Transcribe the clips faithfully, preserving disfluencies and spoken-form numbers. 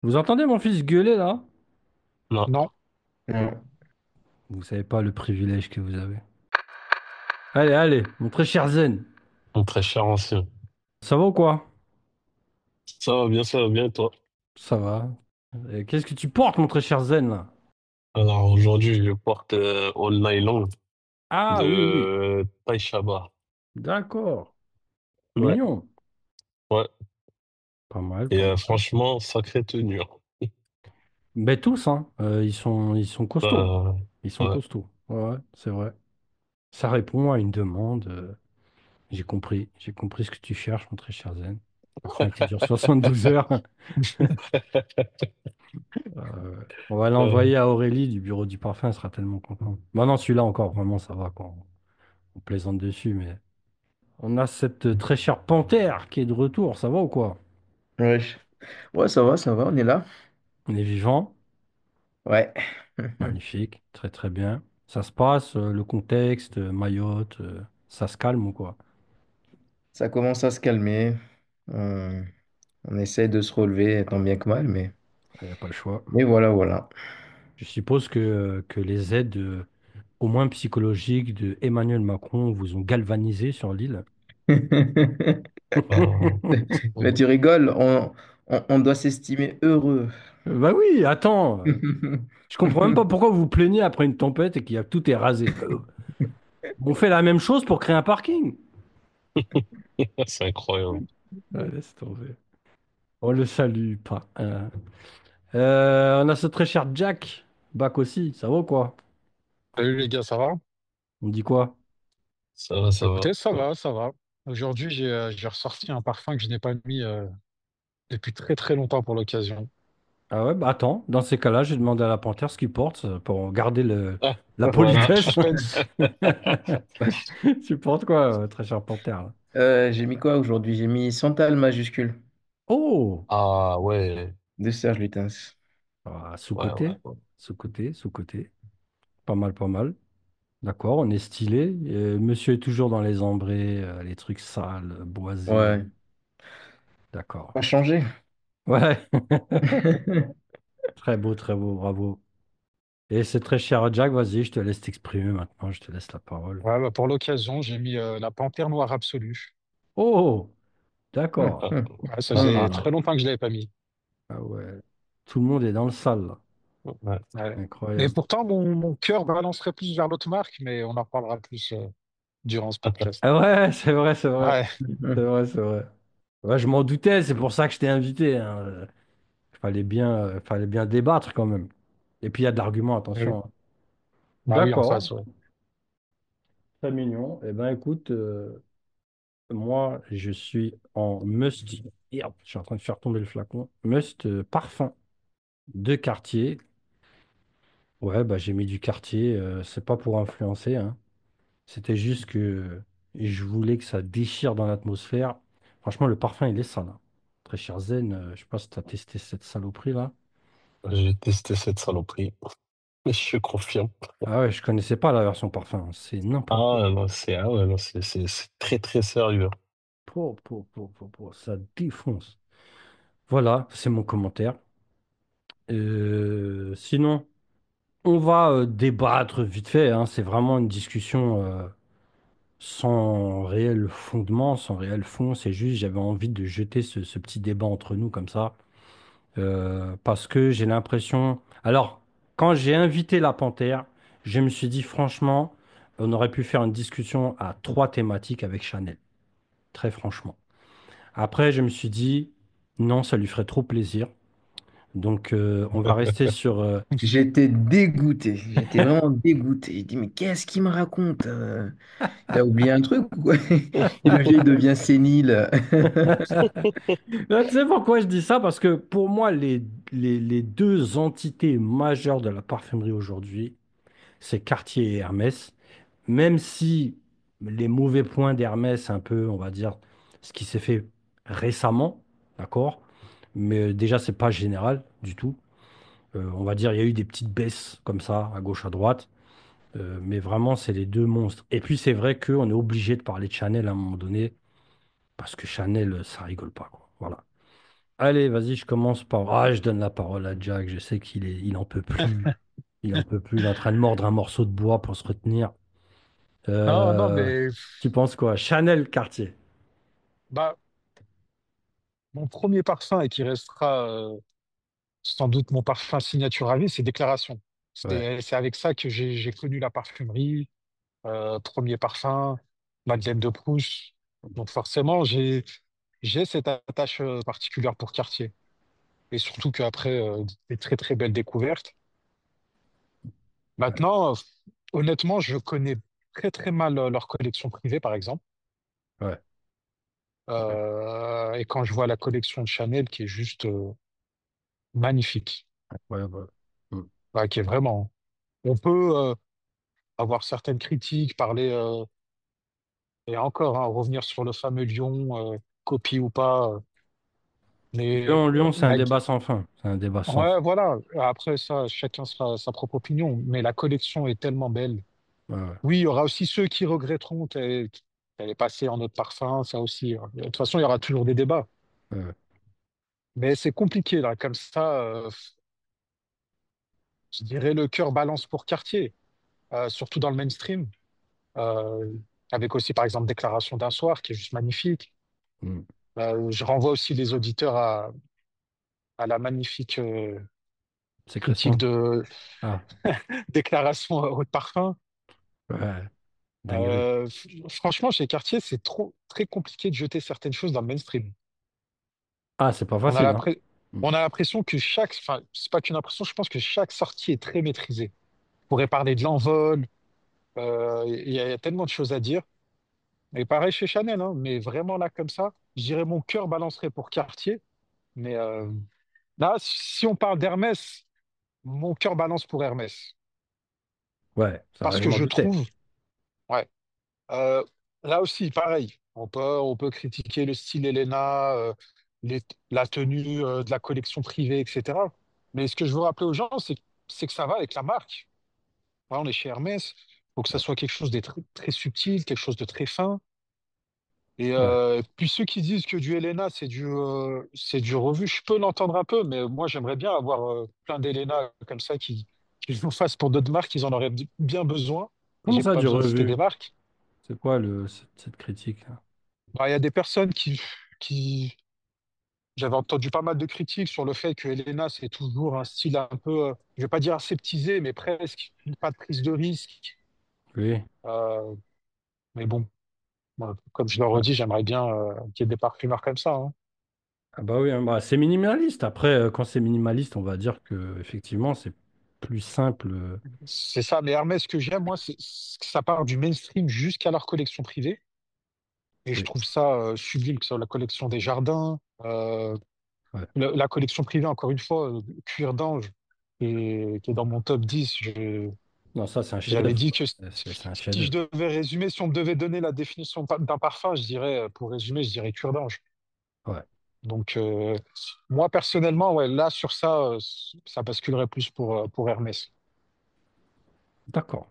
Vous entendez mon fils gueuler là? Non, Non, non, Vous savez pas le privilège que vous avez. Allez, allez, mon très cher Zen. mon très cher ancien. Ça va ou quoi? Ça va bien, ça va bien, et toi? Ça va. Euh, Qu'est-ce que tu portes, mon très cher Zen là? Alors aujourd'hui, je porte euh, All Nylon Ah oui, oui. de Taï Shabba. D'accord. Ouais, Mignon. ouais. Pas mal, Et pas euh, mal. franchement, sacrée tenue, hein. Ben tous, hein. Euh, ils sont, ils sont costauds. Euh, Ils sont ouais. costauds. Ouais, ouais, c'est vrai. Ça répond à une demande. euh, J'ai compris. J'ai compris ce que tu cherches, mon très cher Zen. Parfum qui dure soixante-douze heures. Euh, on va Euh, l'envoyer à Aurélie du bureau du parfum, elle sera tellement contente. Bon, non, celui-là encore, vraiment, ça va, quoi. On plaisante dessus, mais on a cette très chère panthère qui est de retour, ça va ou quoi? ouais. Ouais, ça va, ça va, on est là. On est vivant, Ouais. magnifique, très très bien. Ça se passe, euh, le contexte, euh, Mayotte, euh, ça se calme ou quoi? Ça commence à se calmer. On, on essaie de se relever tant bien que mal, mais, Il n'y a pas le choix. mais voilà, voilà. Je suppose que, euh, que les aides, euh, au moins psychologiques, de Emmanuel Macron vous ont galvanisé sur l'île. euh, Mais tu rigoles, on, on, on doit s'estimer heureux. Bah oui, attends. Je comprends même pas pourquoi vous vous plaignez après une tempête et qu'il y a tout est rasé. Euh, On fait la même chose pour créer un parking. c'est incroyable. Ouais, laisse tomber. On le salue pas. Euh, euh, on a ce très cher Jack. Bac aussi, ça va ou quoi? Salut les gars, ça va? On dit quoi? Ça va, ça va. Écoutez, ça va, ça va. Aujourd'hui, j'ai euh, j'ai ressorti un parfum que je n'ai pas mis euh, depuis très très longtemps pour l'occasion. Ah ouais, bah attends, dans ces cas-là, j'ai demandé à la panthère ce qu'il porte euh, pour garder le, Ah, la voilà. politesse. Suspense. Tu portes quoi, euh, très cher panthère là? Euh, j'ai mis quoi aujourd'hui? J'ai mis Santal majuscule Oh! Ah ouais, de Serge Lutens. Ah, ouais, ouais, sous-côté, ouais. sous-côté, sous-côté. Pas mal, pas mal. D'accord, on est stylé. Euh, monsieur est toujours dans les ambrés, euh, les trucs sales, boisés. Ouais, D'accord. pas changé. Ouais, très beau, très beau, bravo. Et c'est très cher, Jack. Vas-y, je te laisse t'exprimer maintenant. Je te laisse la parole. Ouais, bah, pour l'occasion, j'ai mis euh, la panthère noire absolue. Oh, Hum, d'accord. Ah, hum. Ouais, ça faisait Ah, très longtemps que je l'avais pas mis. Ah ouais. Tout le monde est dans le sale, là. ouais. Ouais. Et Incroyable. pourtant, mon, mon cœur balancerait plus vers l'autre marque, mais on en reparlera plus euh, durant ce podcast. Ah ouais, c'est vrai, c'est vrai. Ouais, C'est vrai, c'est vrai. Ouais, je m'en doutais, c'est pour ça que je t'ai invité, hein. Euh, Fallait bien, euh, fallait bien débattre quand même. Et puis il y a de l'argument, oui. attention, hein. Bah oui, en D'accord, face, ouais. très mignon. Eh ben écoute, euh, moi je suis en must. Merde, je suis en train de faire tomber le flacon. Must euh, parfum de quartier. Ouais, bah j'ai mis du quartier. Euh, c'est pas pour influencer, hein. C'était juste que je voulais que ça déchire dans l'atmosphère. Franchement, le parfum, il est sale, hein. Très cher Zen, euh, je sais pas si tu as testé cette saloperie là. J'ai testé cette saloperie. Je confirme. Ah ouais, je connaissais pas la version parfum, hein. C'est n'importe quoi. Ah non, c'est ah ouais, non, c'est c'est- c'est très très sérieux. Po, po, po, po, po, ça défonce. Voilà, c'est mon commentaire. Euh, sinon, on va euh, débattre vite fait, hein. C'est vraiment une discussion euh, sans réel fondement, sans réel fond. C'est juste, j'avais envie de jeter ce, ce petit débat entre nous comme ça. Euh, parce que j'ai l'impression. Alors, quand j'ai invité la Panthère, je me suis dit, franchement, on aurait pu faire une discussion à trois thématiques avec Chanel. Très franchement. Après, je me suis dit, non, ça lui ferait trop plaisir. Donc, euh, on va rester sur. euh, j'étais dégoûté. J'étais vraiment dégoûté. Il dit, mais qu'est-ce qu'il me raconte? euh Il a oublié un truc ou quoi? Et le vieux, il devient sénile. Là, tu sais pourquoi je dis ça? Parce que pour moi, les, les, les deux entités majeures de la parfumerie aujourd'hui, c'est Cartier et Hermès. Même si les mauvais points d'Hermès, un peu, on va dire, ce qui s'est fait récemment, d'accord? Mais déjà, c'est pas général du tout. Euh, on va dire, il y a eu des petites baisses comme ça, à gauche, à droite. Euh, mais vraiment, c'est les deux monstres. Et puis, c'est vrai qu'on est obligé de parler de Chanel à un moment donné, parce que Chanel, ça rigole pas, quoi. Voilà. Allez, vas-y, je commence par. Ah, je donne la parole à Jack. Je sais qu'il est, il en peut plus. Il en peut plus. Il est en train de mordre un morceau de bois pour se retenir. Non, non, Euh, mais Tu penses quoi? Chanel Cartier. bah, mon premier parfum et qui restera euh, sans doute mon parfum signature à vie, c'est Déclaration. Ouais, C'est c'est avec ça que j'ai j'ai connu la parfumerie, euh, premier parfum, Madeleine de Proust. Donc forcément, j'ai j'ai cette attache euh, particulière pour Cartier. Et surtout qu'après, euh, des très très belles découvertes. ouais, Maintenant, euh, honnêtement, je connais très très mal euh, leur collection privée, par exemple. ouais, Euh, et quand je vois la collection de Chanel, qui est juste euh, magnifique, ouais, ouais. Mm. ouais, qui est vraiment. On peut euh, avoir certaines critiques, parler euh, et encore hein, revenir sur le fameux Lion, euh, copie ou pas. euh, mais Lyon, euh, Lyon, c'est un la- débat sans fin. C'est un débat sans fin. ouais, voilà. Après ça, chacun sera sa propre opinion. Mais la collection est tellement belle. Ouais, ouais, Oui, il y aura aussi ceux qui regretteront qu'elle qu'elle est passée en autre parfum, ça aussi. Hein. De toute façon, il y aura toujours des débats. ouais, ouais. Mais c'est compliqué, là, comme ça, euh, je dirais le cœur balance pour Cartier, euh, surtout dans le mainstream, euh, avec aussi, par exemple, Déclaration d'un soir, qui est juste magnifique. Mm. Euh, je renvoie aussi les auditeurs à, à la magnifique euh, critique Sécrétion. de Ah, Déclaration haut de parfum. ouais, dinguerie. Euh, f- franchement, chez Cartier, c'est trop très compliqué de jeter certaines choses dans le mainstream. Ah, c'est pas On a facile, hein. l'impression, Mm. on a l'impression que chaque, enfin, c'est pas qu'une impression, je pense que chaque sortie est très maîtrisée. On pourrait parler de l'envol, euh, il y, a il y a tellement de choses à dire. Et pareil chez Chanel, hein, mais vraiment là comme ça, je dirais mon cœur balancerait pour Cartier. Mais euh, là, si on parle d'Hermès, mon cœur balance pour Hermès. Ouais, ça, Parce je que m'en je doutais. trouve, ouais, euh, là aussi, pareil, on peut, on peut critiquer le style Elena, euh, les- la tenue euh, de la collection privée, et cetera. Mais ce que je veux rappeler aux gens, c'est c'est que ça va avec la marque. Voilà, on est chez Hermès, il faut que ça Ouais, soit quelque chose de très, très subtil, quelque chose de très fin. Et ouais. euh, puis ceux qui disent que du Elena, c'est du, euh, c'est du revu, je peux l'entendre un peu, mais moi j'aimerais bien avoir euh, plein d'Elena comme ça qui, qui nous fassent pour d'autres marques, ils en auraient bien besoin. Et Comment j'ai ça, pas du besoin de citer revu? des marques. C'est quoi le, cette, cette critique, là? Bah, il y a des personnes qui, qui... J'avais entendu pas mal de critiques sur le fait que Elena, c'est toujours un style un peu, euh, je vais pas dire aseptisé, mais presque, pas de prise de risque. Oui. Euh, mais bon, moi, comme je le Ouais. redis, j'aimerais bien euh, qu'il y ait des parfumeurs comme ça. Hein. Ah bah oui, hein, bah, c'est minimaliste. Après, euh, quand c'est minimaliste, on va dire que effectivement, c'est plus simple. euh, C'est ça, mais Hermès, ce que j'aime, moi, c'est c'est que ça part du mainstream jusqu'à leur collection privée. Et je Oui. trouve ça euh, sublime, que ce soit la collection des jardins, euh, Ouais. la, la collection privée, encore une fois, euh, Cuir d'Ange, qui est, qui est dans mon top dix. Je- Non, ça, c'est un j'avais chef-d'œuvre, dit ça. que C'est c'est- c'est un si je chef-d'œuvre. devais résumer, si on me devait donner la définition d'un parfum, je dirais, euh, pour résumer, je dirais Cuir d'Ange. Ouais. Donc, euh, moi, personnellement, ouais, là, sur ça, euh, ça basculerait plus pour, euh, pour Hermès. D'accord.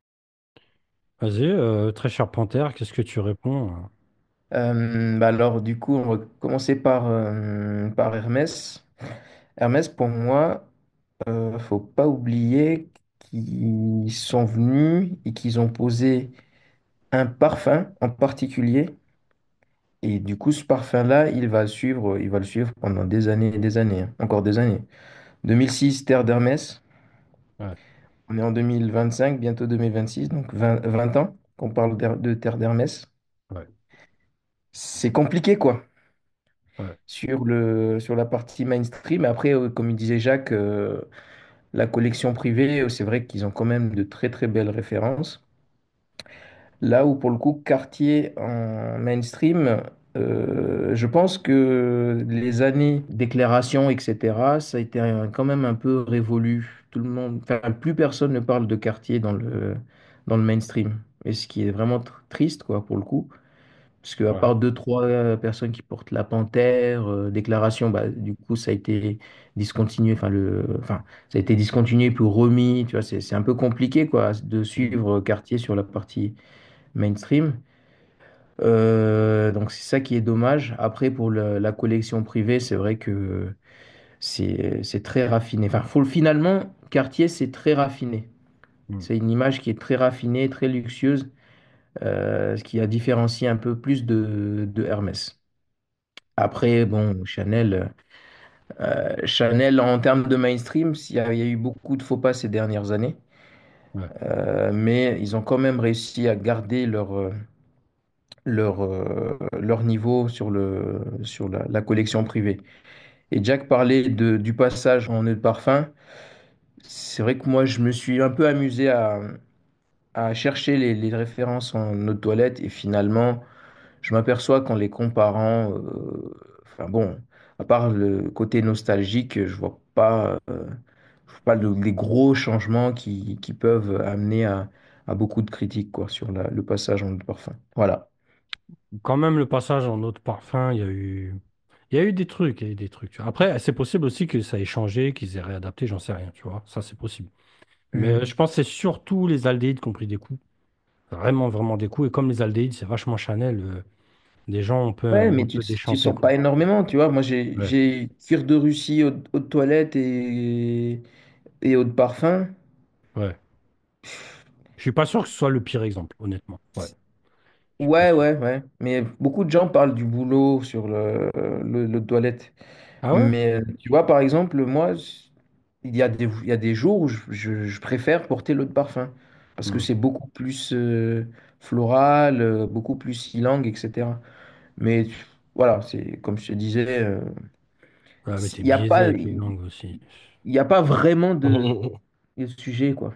Vas-y, euh, très cher Panthère, qu'est-ce que tu réponds? euh Euh, bah alors, du coup, on va commencer par, euh, par Hermès. Hermès, pour moi, euh, faut pas oublier qu'ils sont venus et qu'ils ont posé un parfum en particulier. Et du coup, ce parfum-là, il va le suivre, il va le suivre pendant des années et des années, hein, encore des années. deux mille six, Terre d'Hermès. Ouais. On est en deux mille vingt-cinq, bientôt deux mille vingt-six, donc vingt, vingt ans qu'on parle d'Her- de Terre d'Hermès. Ouais. C'est compliqué, quoi, Ouais. sur le, sur la partie mainstream. Après, euh, comme il disait Jacques, euh, la collection privée, euh, c'est vrai qu'ils ont quand même de très, très belles références. Là où, pour le coup, Cartier en mainstream, euh, je pense que les années d'éclairation, et cetera, ça a été un- quand même un peu révolu. Tout le monde, enfin, plus personne ne parle de Cartier dans le, dans le mainstream. Et ce qui est vraiment tr- triste, quoi, pour le coup. Parce qu'à Ouais. part deux, trois euh, personnes qui portent la panthère, euh, déclaration, bah, du coup, ça a été discontinué, enfin, le, enfin, ça a été discontinué puis remis, tu vois, c'est c'est un peu compliqué, quoi, de Mm. suivre Cartier sur la partie mainstream. Euh, donc c'est ça qui est dommage. Après, pour le- la collection privée, c'est vrai que c'est c'est très raffiné. Enfin, faut, finalement, Cartier, c'est très raffiné. Hmm. C'est une image qui est très raffinée, très luxueuse, euh, ce qui a différencié un peu plus de, de Hermès. Après, bon, Chanel, euh, Chanel en termes de mainstream, il y a, il y a eu beaucoup de faux pas ces dernières années. Ouais, Euh, mais ils ont quand même réussi à garder leur, euh, leur, euh, leur niveau sur le, sur la, la collection privée. Et Jack parlait de, du passage en eau de parfum. C'est vrai que moi, je me suis un peu amusé à, à chercher les, les références en eau de toilette et finalement, je m'aperçois qu'en les comparant, euh, enfin bon, à part le côté nostalgique, je vois pas, euh, je vois pas le- les gros changements qui, qui peuvent amener à, à beaucoup de critiques quoi, sur la- le passage en eau de parfum. Voilà. quand même, le passage en eau de parfum, il y a eu, il y a eu des trucs, il y a eu des trucs. Après, c'est possible aussi que ça ait changé, qu'ils aient réadapté, j'en sais rien, tu vois. Ça, c'est possible. Mais euh, Hmm. je pense que c'est surtout les aldéhydes qui ont pris des coups. Vraiment, vraiment des coups. Et comme les aldéhydes, c'est vachement Chanel, euh, des gens ont un peu, Ouais, ont un mais tu, peu tu déchanté, sens quoi. pas énormément, tu vois. Moi, j'ai, Ouais. j'ai cuir de Russie, eau, eau de toilette et, et eau de parfum. Ouais. Je suis pas sûr que ce soit le pire exemple, honnêtement. Ouais. Je suis pas Ouais, sûr. ouais, ouais. Mais beaucoup de gens parlent du boulot sur le, le, le toilette. Ah ouais? Mais euh, tu vois, par exemple, moi, il y a des, il y a des jours où je, je- je préfère porter l'eau de parfum. Parce que Hmm. c'est beaucoup plus euh, floral, euh, beaucoup plus ylang, et cetera. Mais tu- voilà, c'est comme je te disais, euh, Ouais, mais c'est- t'es il n'y a biaisé pas, avec les il langues aussi. y a pas vraiment de, de sujet, quoi.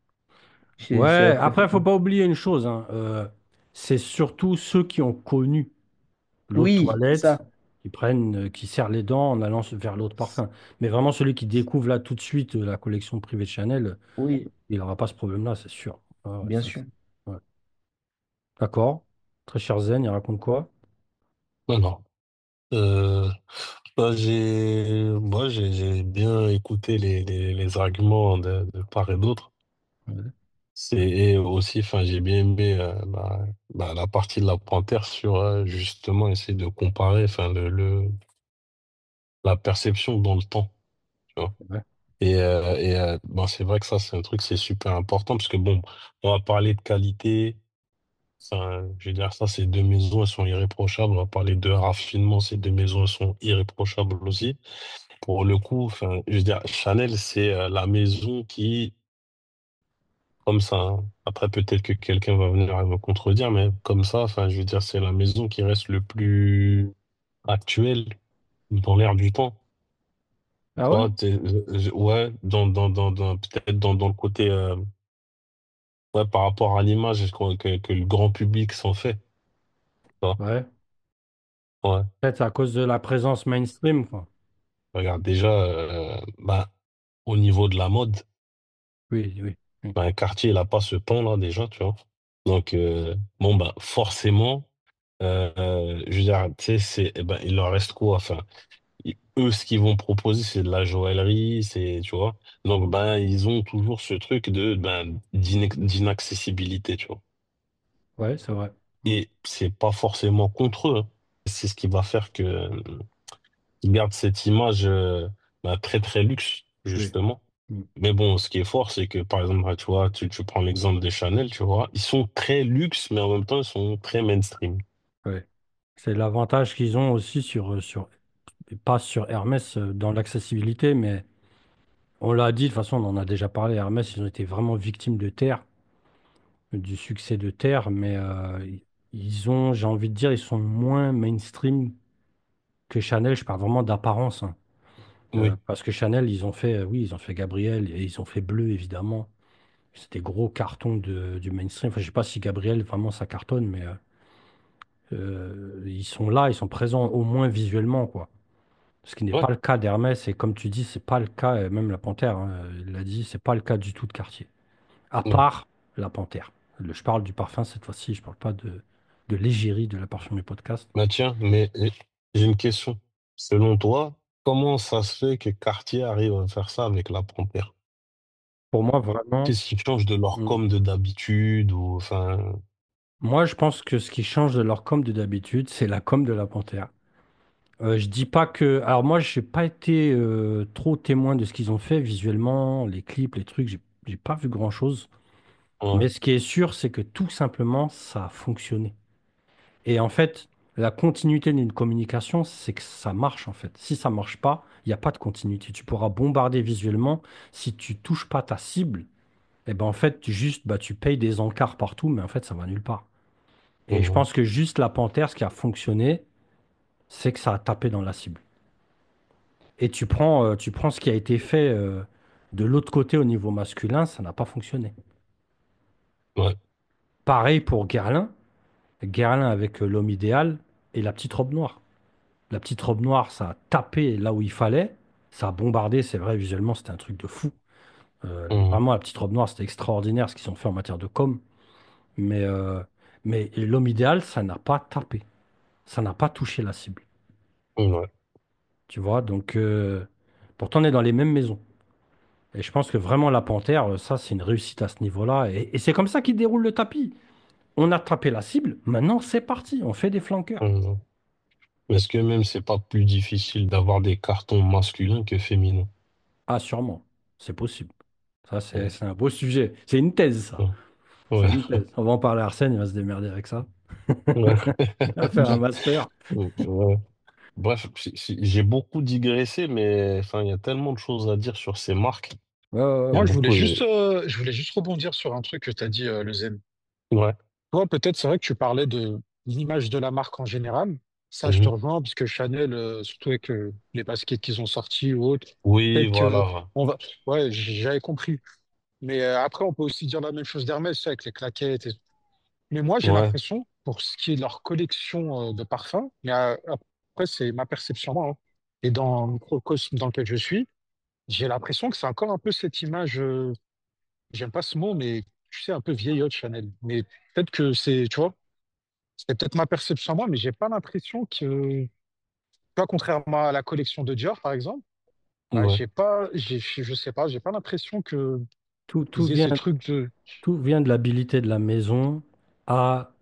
C'est c'est la Ouais, après, faut préférence. pas oublier une chose, hein, euh, c'est surtout ceux qui ont connu l'eau de Oui, c'est ça. toilette qui prennent, euh, qui serrent les dents en allant se- vers l'eau de parfum. Mais vraiment, celui qui découvre là tout de suite euh, la collection privée de Chanel, euh, Oui, il n'aura pas ce problème-là, c'est sûr. Ah ouais, bien ça, sûr. c'est- ouais. D'accord. Très cher Zen, il raconte quoi? Non, non. Euh, bah, j'ai moi, j'ai j'ai bien écouté les, les, les arguments de, de part et d'autre. Ouais. C'est et aussi, enfin, j'ai bien aimé euh, bah, bah, la partie de la panthère sur euh, justement essayer de comparer, enfin, le, le la perception dans le temps, tu vois. Ouais. Et, euh, et euh, bon, c'est vrai que ça, c'est un truc, c'est super important parce que bon, on va parler de qualité. Enfin, je veux dire, ça, ces deux maisons, elles sont irréprochables. On va parler de raffinement, ces deux maisons, elles sont irréprochables aussi. Pour le coup, enfin, je veux dire, Chanel, c'est euh, la maison qui, comme ça, hein, après peut-être que quelqu'un va venir me contredire, mais comme ça, enfin, je veux dire, c'est la maison qui reste le plus actuelle dans l'air du temps. Ah Tu ouais? vois, t'es- euh, euh, ouais, dans, dans, dans, dans- peut-être dans, dans le côté, euh, ouais, par rapport à l'image que, que, que le grand public s'en fait. Tu vois. Ouais. Ouais. Peut-être c'est à cause de la présence mainstream, quoi. Regarde, déjà, euh, bah, au niveau de la mode, Oui, oui. Oui. bah, Cartier, il a pas ce temps-là déjà, tu vois. Donc, euh, bon, bah, forcément, euh, euh, je veux dire, tu sais, c'est, eh ben, il leur reste quoi? Enfin, i- eux, ce qu'ils vont proposer, c'est de la joaillerie, c'est, tu vois. Donc, ben, ils ont toujours ce truc de, ben, d'inac- d'inaccessibilité, tu vois. Ouais, c'est vrai. Mm. Et c'est pas forcément contre eux, hein. C'est ce qui va faire que, euh, ils gardent cette image, euh, ben, très, très luxe, Oui. justement. Mm. Mais bon, ce qui est fort, c'est que, par exemple, bah, tu vois, tu, tu prends l'exemple des Chanel, tu vois, ils sont très luxe, mais en même temps, ils sont très mainstream. Ouais. C'est l'avantage qu'ils ont aussi sur, euh, sur, pas sur Hermès euh, dans l'accessibilité, mais on l'a dit, de toute façon, on en a déjà parlé. Hermès, ils ont été vraiment victimes de Terre, du succès de Terre, mais euh, ils ont, j'ai envie de dire, ils sont moins mainstream que Chanel. Je parle vraiment d'apparence, hein. Euh, Oui, parce que Chanel, ils ont fait, euh, oui, ils ont fait Gabriel et ils ont fait Bleu, évidemment. C'était gros cartons de, du mainstream. Enfin, je sais pas si Gabriel, vraiment, ça cartonne, mais euh, euh, ils sont là, ils sont présents au moins visuellement, quoi. Ce qui n'est ouais, pas le cas d'Hermès, et comme tu dis, c'est pas le cas, euh, même la Panthère, hein, euh, il l'a dit, c'est pas le cas du tout de Cartier. À non. part la Panthère. Le- je parle du parfum cette fois-ci, je parle pas de, de l'égérie de la parfumerie podcast. Bah tiens, mais euh, j'ai une question. Selon toi, comment ça se fait que Cartier arrive à faire ça avec la Panthère? Pour moi, vraiment, Qu'est-ce qui change de leur mm, com de d'habitude ou enfin, Moi, je pense que ce qui change de leur com de d'habitude, c'est la com de la Panthère. Euh, je dis pas que. Alors, moi, je n'ai pas été euh, trop témoin de ce qu'ils ont fait visuellement, les clips, les trucs, j'ai j'ai pas vu grand-chose. Ouais. Mais ce qui est sûr, c'est que tout simplement, ça a fonctionné. Et en fait, la continuité d'une communication, c'est que ça marche en fait. Si ça marche pas, il n'y a pas de continuité. Tu pourras bombarder visuellement. Si tu touches pas ta cible, eh ben en fait, tu juste bah, tu payes des encarts partout, mais en fait, ça va nulle part. Et je Mhm. pense que juste la Panthère, ce qui a fonctionné, c'est que ça a tapé dans la cible. Et tu prends, euh, tu prends ce qui a été fait euh, de l'autre côté au niveau masculin, ça n'a pas fonctionné. Ouais. Pareil pour Guerlain. Guerlain avec euh, l'homme idéal et la petite robe noire. La petite robe noire, ça a tapé là où il fallait. Ça a bombardé, c'est vrai, visuellement, c'était un truc de fou. Euh, Mhm. vraiment, la petite robe noire, c'était extraordinaire ce qu'ils ont fait en matière de com. Mais, euh, mais l'homme idéal, ça n'a pas tapé. Ça n'a pas touché la cible. Ouais. Tu vois, donc euh, pourtant, on est dans les mêmes maisons. Et je pense que vraiment, la Panthère, euh, ça, c'est une réussite à ce niveau-là. Et, et c'est comme ça qu'ils déroulent le tapis. On a tapé la cible, maintenant, c'est parti. On fait des flanqueurs. Mhm. Est-ce que même c'est pas plus difficile d'avoir des cartons masculins que féminins? Ah, sûrement. C'est possible. Ça, c'est Ouais. c'est un beau sujet. C'est une thèse, ça. Ouais. C'est Ouais. une thèse. On va en parler à Arsène, il va se démerder avec ça. Ouais. Il va faire un master. Ouais. Bref, si- si- j'ai beaucoup digressé, mais enfin, il y a tellement de choses à dire sur ces marques. Ouais, ouais, Il y a Moi, je ouais. voulais beaucoup. juste, de- euh, je voulais juste rebondir sur un truc que tu as dit, euh, le Zen. Ouais. Toi, peut-être, c'est vrai que tu parlais de l'image de la marque en général. Ça, je te Mhm. rejoins, parce que Chanel, euh, surtout avec euh, les baskets qu'ils ont sortis ou autres, Oui, peut-être que voilà. on va. Ouais, j- j'avais compris. Mais euh, après, on peut aussi dire la même chose d'Hermès, tu sais, avec les claquettes. et- Mais moi, j'ai Ouais. l'impression, pour ce qui est de leur collection euh, de parfums, mais euh, après, c'est ma perception, moi, hein. Et dans le microcosme dans lequel je suis, j'ai l'impression que c'est encore un peu cette image. euh, J'aime pas ce mot, mais tu sais, un peu vieillotte Chanel. Mais peut-être que c'est, tu vois, c'est peut-être ma perception à moi, mais j'ai pas l'impression que, tu vois, contrairement à la collection de Dior, par exemple, bah, Ouais. j'ai pas, j'ai, je sais pas, j'ai pas l'impression que Tout, tout qu'ils aient vient, ce truc de, tout vient de l'habilité de la maison à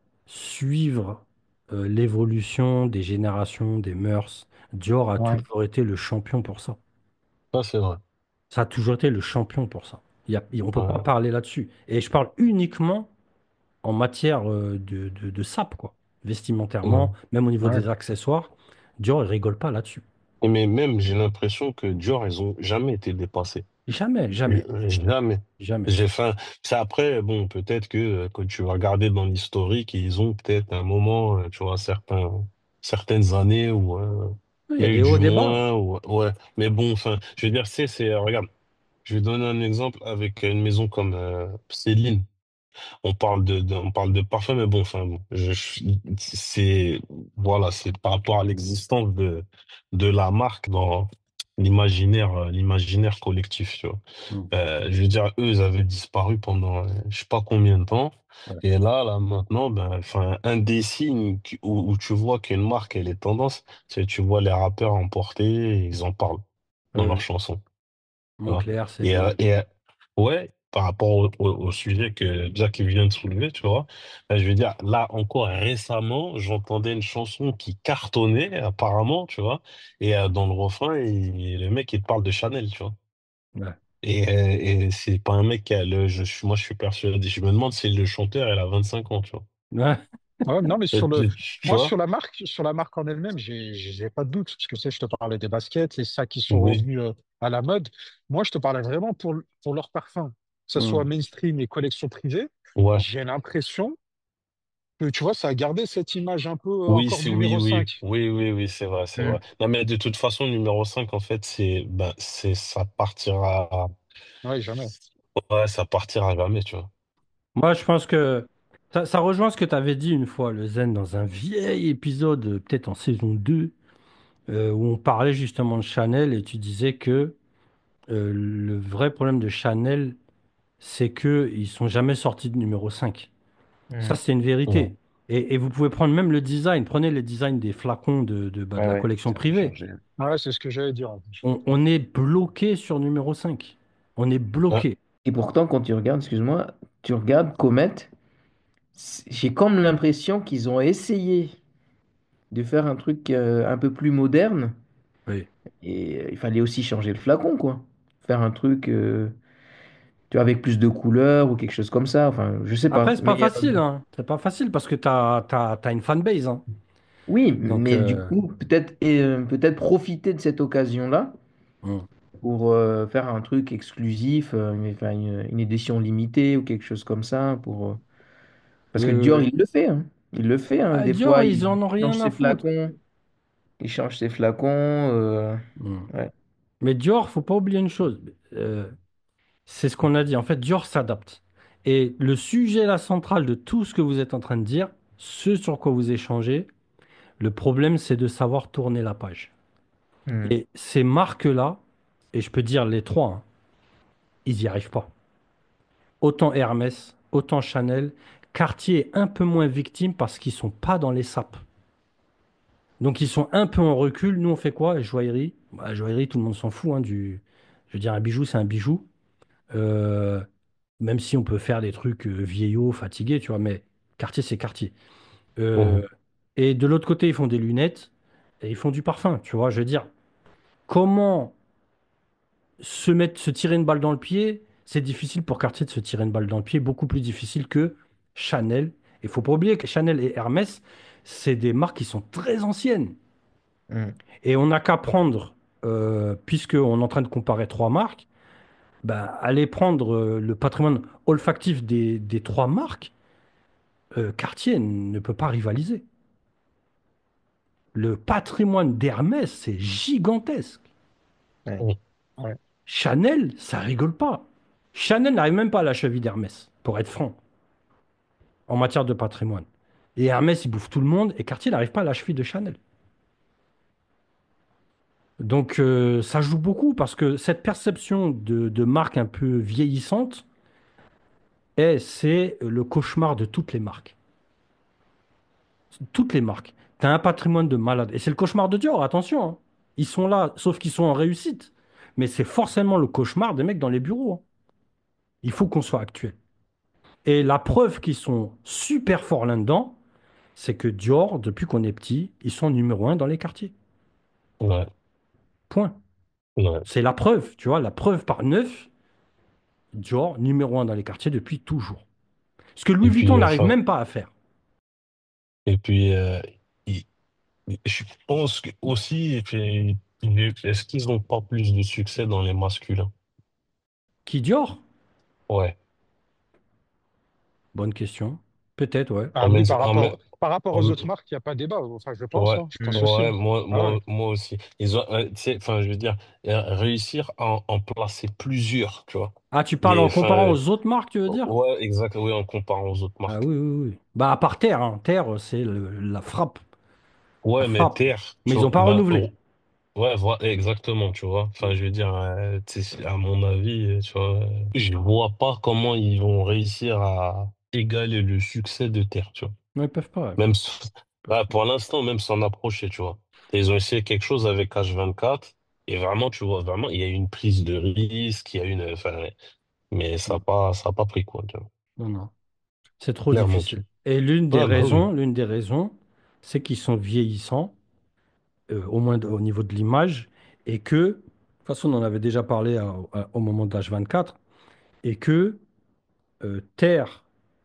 suivre euh, l'évolution des générations, des mœurs. Dior a ouais, toujours été le champion pour ça. Ça, c'est vrai. Ça a toujours été le champion pour ça. Il y a, on ne peut pas Ouais. parler là-dessus. Et je parle uniquement en matière euh, de, de, de sape, quoi. Ouais. Vestimentairement, même au niveau ouais, des accessoires. Dior, il rigole pas là-dessus. Et mais même, j'ai l'impression que Dior, ils ont jamais été dépassés. Jamais, jamais, Euh, Jamais. jamais. J'ai faim. C'est après, bon, peut-être que euh, quand tu vas regarder dans l'historique, ils ont peut-être un moment, euh, tu vois, certains, certaines années où euh, Il il y y a a eu des hauts, du des bas. moins, ou- ouais. Mais bon, enfin, je veux dire, c'est, c'est, euh, regarde, je vais donner un exemple avec une maison comme euh, Céline. On parle de, de- on parle de parfum, mais bon, enfin, bon, je, je- c'est, voilà, c'est par rapport à l'existence de, de la marque dans l'imaginaire, euh, l'imaginaire collectif, tu vois. Hmm. Euh, je veux dire, eux, ils avaient disparu pendant, euh, je sais pas combien de temps. Ouais. Et là, là, maintenant, ben, enfin, un des signes qui- où, où tu vois qu'une marque, elle est tendance, c'est que tu vois les rappeurs en porter et ils en parlent dans leurs Ouais. chansons. Tu vois. Moncler, Et, euh, Céline. et euh, ouais, par rapport au, au- au sujet que Jack vient de soulever, tu vois, euh, je veux dire, là encore récemment, j'entendais une chanson qui cartonnait apparemment, tu vois, et euh, dans le refrain, il- le mec il te parle de Chanel, tu vois. Ouais. Et, euh, et c'est pas un mec qui a le, je suis, moi je suis persuadé, je me demande si le chanteur il a vingt-cinq ans, tu vois. Ouais. ouais, non, mais Euh, sur le, Tu tu moi, vois? sur la marque, sur la marque en elle-même, j'ai, j'ai pas de doute, parce que tu sais, je te parlais des baskets, les sacs qui sont Oui, revenus euh, à la mode. Moi, je te parlais vraiment pour, pour leur parfum, que ce soit Hmm. mainstream et collection privée. ouais. J'ai l'impression que, tu vois, ça a gardé cette image un peu euh, Oui, encore c'est oui, numéro oui, cinq. oui, oui, oui, c'est vrai, c'est vrai. Mm. Non, mais de toute façon, numéro cinq en fait, c'est, ben, c'est, ça partira. Ouais, jamais. Ouais, ça partira jamais, tu vois. Moi, je pense que ça, ça rejoint ce que tu avais dit une fois, le Zen, dans un vieil épisode, euh, peut-être en saison deux, euh, où on parlait justement de Chanel et tu disais que euh, le vrai problème de Chanel, c'est qu'ils sont jamais sortis de numéro cinq. Ça, Mm. c'est une Ouais, vérité. Et, et vous pouvez prendre même le design. Prenez le design des flacons de, de, bah, de Ouais, la ouais, collection ça a privée. changé. Ouais, c'est ce que j'allais dire. On, on est bloqué sur numéro cinq. On est ah, bloqué. Et pourtant, quand tu regardes, excuse-moi, tu regardes Comet, j'ai comme l'impression qu'ils ont essayé de faire un truc euh, un peu plus moderne Oui. et euh, il fallait aussi changer le flacon, quoi. Faire un truc, euh, tu vois, avec plus de couleurs ou quelque chose comme ça. Enfin, je sais Après, pas. c'est pas Mais euh, facile, hein. C'est pas facile parce que t'as, t'as, t'as une fanbase, hein. oui, Donc, mais du euh, coup, peut-être euh, peut-être profiter de cette occasion-là hmm. pour euh, faire un truc exclusif, euh, une, enfin, une- une édition limitée ou quelque chose comme ça. Pour, euh, parce Oui, que oui, Dior, oui. il le fait, hein. Il le fait, hein. Ah, Des Dior, fois, ils il en ont change rien à ses foutre. flacons. Il change ses flacons. euh, Hmm. ouais. Mais Dior, faut pas oublier une chose. Euh, c'est ce qu'on a dit. En fait, Dior s'adapte. Et le sujet, la centrale de tout ce que vous êtes en train de dire, ce sur quoi vous échangez, le problème, c'est de savoir tourner la page. Hmm. Et ces marques-là, et je peux dire les trois, hein, ils n'y arrivent pas. Autant Hermès, autant Chanel, Cartier est un peu moins victime parce qu'ils sont pas dans les sapes. Donc ils sont un peu en recul. Nous, on fait quoi? Joaillerie. Bah, joaillerie, tout le monde s'en fout, hein, du... Je veux dire, un bijou, c'est un bijou. Euh, Même si on peut faire des trucs euh, vieillots, fatigués, tu vois, mais Cartier, c'est Cartier. Euh, Mhm. et de l'autre côté, ils font des lunettes et ils font du parfum, tu vois. Je veux dire, comment se mettre, se tirer une balle dans le pied, c'est difficile pour Cartier de se tirer une balle dans le pied, beaucoup plus difficile que Chanel. Il faut pas oublier que Chanel et Hermès, c'est des marques qui sont très anciennes. Hmm. Et on n'a qu'à prendre, euh, puisqu'on est en train de comparer trois marques, ben, aller prendre euh, le patrimoine olfactif des, des trois marques. euh, Cartier ne peut pas rivaliser. Le patrimoine d'Hermès, c'est gigantesque. Ouais. Mhm. Ouais. Chanel, ça rigole pas. Chanel n'arrive même pas à la cheville d'Hermès, pour être franc, en matière de patrimoine. Et Hermès, il bouffe tout le monde, et Cartier n'arrive pas à la cheville de Chanel. Donc euh, ça joue beaucoup, parce que cette perception de, de marque un peu vieillissante, eh, c'est le cauchemar de toutes les marques. Toutes les marques. Tu as un patrimoine de malade. Et c'est le cauchemar de Dior, attention, hein. Ils sont là, sauf qu'ils sont en réussite. Mais c'est forcément le cauchemar des mecs dans les bureaux, hein. Il faut qu'on soit actuel. Et la preuve qu'ils sont super forts là-dedans, c'est que Dior, depuis qu'on est petit, ils sont numéro un dans les quartiers. Ouais, Point. ouais. C'est la preuve, tu vois, la preuve par neuf, Dior, numéro un dans les quartiers depuis toujours. Ce que Louis Et Vuitton puis, n'arrive enfin, même pas à faire. et puis, euh, il- je pense que aussi, et puis, il- est-ce qu'ils n'ont pas plus de succès dans les masculins? Qui Dior? Ouais. Bonne question. Peut-être, ouais. Ah En oui, même, par en même- rapport, par rapport aux en- autres marques, il n'y a pas débat. Enfin, je pense, ouais, hein, je pense Hmm. aussi, ouais, hein. moi, Ah ouais. moi, moi aussi. Ils ont, euh, tu sais, enfin, je veux dire, euh, réussir à en, en placer plusieurs, tu vois. Ah, tu parles Des, en comparant enfin, aux autres marques, tu veux dire? ouais, exact, oui, en comparant aux autres Ah marques. oui, oui, oui. Bah, à part Terre, hein. Terre, c'est le- la frappe. La Ouais, mais frappe. Terre, Mais tu ils n'ont vois, pas ben, renouvelé. oh, ouais, voilà, exactement, tu vois. Enfin, je veux dire, euh, tu sais, à mon avis, tu vois, euh, je vois pas comment ils vont réussir à égaler le succès de Terre, tu vois. Non, ils peuvent pas. Ils Même, peuvent, s- ils peuvent bah, pas. pour l'instant, même s'en approcher, tu vois. Ils ont essayé quelque chose avec H vingt-quatre, et vraiment, tu vois, vraiment, il y a eu une prise de risque, il y a une, enfin, mais ça n'a Mm. pas, ça a pas pris, quoi, tu vois. Non, non. C'est trop Clairement, tu difficile. Et l'une des vois. Ouais, bah oui. raisons, l'une des raisons, c'est qu'ils sont vieillissants, euh, au moins de- au niveau de l'image, et que, de toute façon, on en avait déjà parlé à- à- au moment d'H vingt-quatre, et que euh, Terre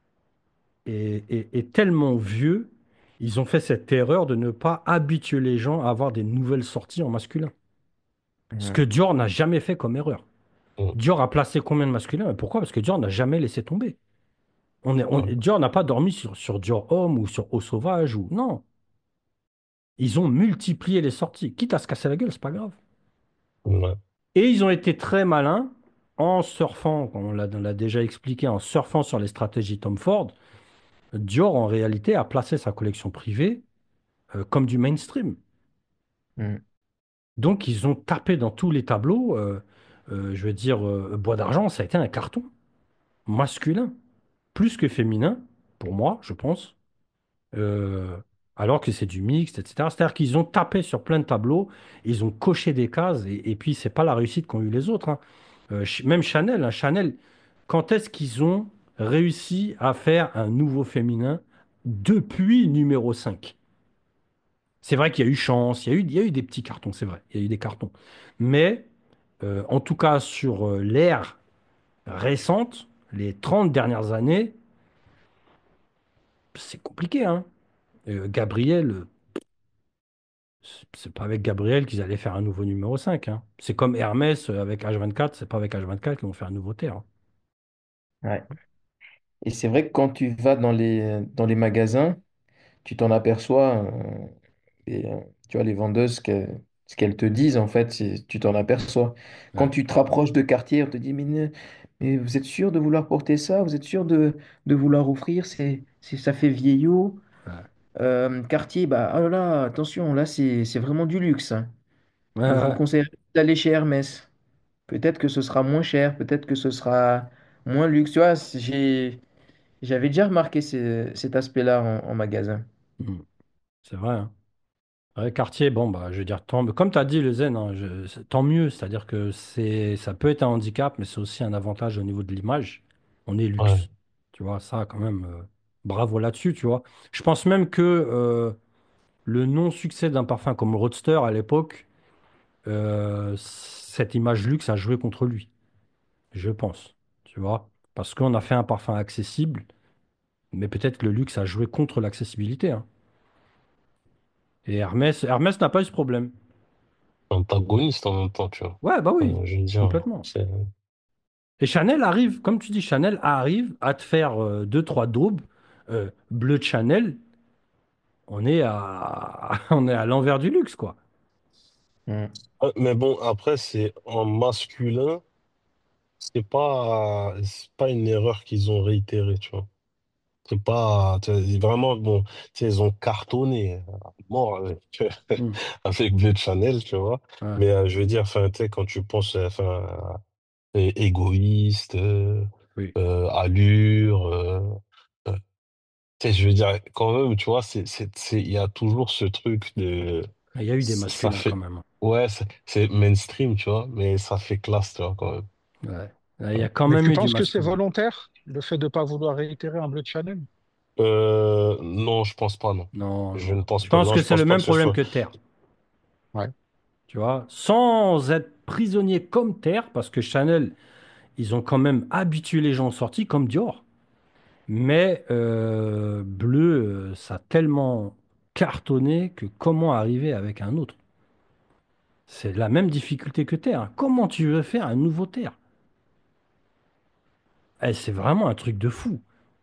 est, est- est tellement vieux, ils ont fait cette erreur de ne pas habituer les gens à avoir des nouvelles sorties en masculin. Ce que Hmm. Dior n'a jamais fait comme erreur. Mm. Dior a placé combien de masculins? Mais pourquoi? Parce que Dior n'a jamais laissé tomber. On est, on- Ouais, Dior n'a pas dormi sur, sur Dior Homme ou sur Eau Sauvage ou non. Ils ont multiplié les sorties. Quitte à se casser la gueule, c'est pas grave. ouais, Et ils ont été très malins en surfant, comme on l'a on l'a déjà expliqué, en surfant sur les stratégies Tom Ford. Dior, en réalité, a placé sa collection privée euh, comme du mainstream. Hmm. Donc, ils ont tapé dans tous les tableaux. euh, euh, je veux dire, euh, Bois d'Argent, ça a été un carton masculin, plus que féminin, pour moi, je pense. Euh, alors que c'est du mixte, et cetera. C'est-à-dire qu'ils ont tapé sur plein de tableaux, ils ont coché des cases, et, et puis c'est pas la réussite qu'ont eu les autres, hein. Euh, Ch- même Chanel, hein, Chanel, quand est-ce qu'ils ont réussi à faire un nouveau féminin depuis numéro cinq. C'est vrai qu'il y a eu chance, il y a eu, il y a eu des petits cartons, c'est vrai, il y a eu des cartons. Mais euh, en tout cas, sur euh, l'ère récente, les trente dernières années, c'est compliqué, hein. Euh, Gabriel, euh, c'est c'est pas avec Gabriel qu'ils allaient faire un nouveau numéro cinq, hein. C'est comme Hermès euh, avec H vingt-quatre, c'est pas avec H vingt-quatre qu'ils vont faire un nouveau terre, hein. Ouais. Et c'est vrai que quand tu vas dans les, dans les magasins, tu t'en aperçois, euh, et euh, tu vois, les vendeuses, ce qu'elles ce qu'elles te disent, en fait, c'est- tu t'en aperçois. Quand Ouais, tu te rapproches de Cartier, on te dit, mais, ne- mais vous êtes sûr de vouloir porter ça? Vous êtes sûr de, de vouloir offrir? C'est, c'est, ça fait vieillot. ouais, Euh, Cartier, bah, oh là là, attention, là, c'est, c'est vraiment du luxe, hein. ouais, Je vous ouais. conseille d'aller chez Hermès. Peut-être que ce sera moins cher, peut-être que ce sera moins luxe. Tu vois, c'est- j'ai, j'avais déjà remarqué ce- cet aspect-là en, en magasin. Hmm. C'est vrai, hein. Ouais, Cartier, bon, bah, je veux dire, tant, comme tu as dit, le zen, hein, je- c'est- tant mieux. C'est-à-dire que c'est, ça peut être un handicap, mais c'est aussi un avantage au niveau de l'image. On est Ouais. luxe. Tu vois, ça, quand même, euh, bravo là-dessus, tu vois. Je pense même que euh, le non-succès d'un parfum comme Roadster à l'époque, euh, cette image luxe a joué contre lui. Je pense. Tu vois. Parce qu'on a fait un parfum accessible, mais peut-être que le luxe a joué contre l'accessibilité, hein. Et Hermès, Hermès n'a pas eu ce problème. Antagoniste en même temps, tu vois. Ouais, bah oui, Euh, je veux dire, complètement. c'est. Et Chanel arrive, comme tu dis, Chanel arrive à te faire euh, deux, trois daubes euh, bleu de Chanel. On est à, on est à l'envers du luxe, quoi. Mm. Ah, mais bon, après, c'est en masculin, c'est pas, c'est pas une erreur qu'ils ont réitérée, tu vois. C'est pas, tu vois, c'est vraiment, bon, tu sais, ils ont cartonné, à mort avec, Hmm. avec Bleu de Chanel, tu vois. Ouais, Mais euh, je veux dire, enfin, tu sais, quand tu penses, euh, enfin, euh, égoïste, euh, oui. euh, allure, euh, euh, tu sais, je veux dire, quand même, tu vois, c'est, c'est, c'est, il y a toujours ce truc de, Il y a eu des ça ça masculins quand fait, même. ouais, c'est c'est mainstream, tu vois, mais ça fait classe, tu vois, quand même. Ouais. Il y a quand Mais même tu eu du penses que c'est masculin. volontaire, le fait de ne pas vouloir réitérer un bleu de Chanel? Euh, non, je pense pas, non. Non, Je non. ne pense Je pas, pense non, que je c'est pense le pas même que ce problème soit. que Terre. Ouais. Tu vois, sans être prisonnier comme Terre, parce que Chanel, ils ont quand même habitué les gens aux sorties comme Dior. Mais euh, bleu, euh, ça a tellement cartonné que comment arriver avec un autre? C'est la même difficulté que Terre. Comment tu veux faire un nouveau Terre? Eh, c'est vraiment un truc de fou.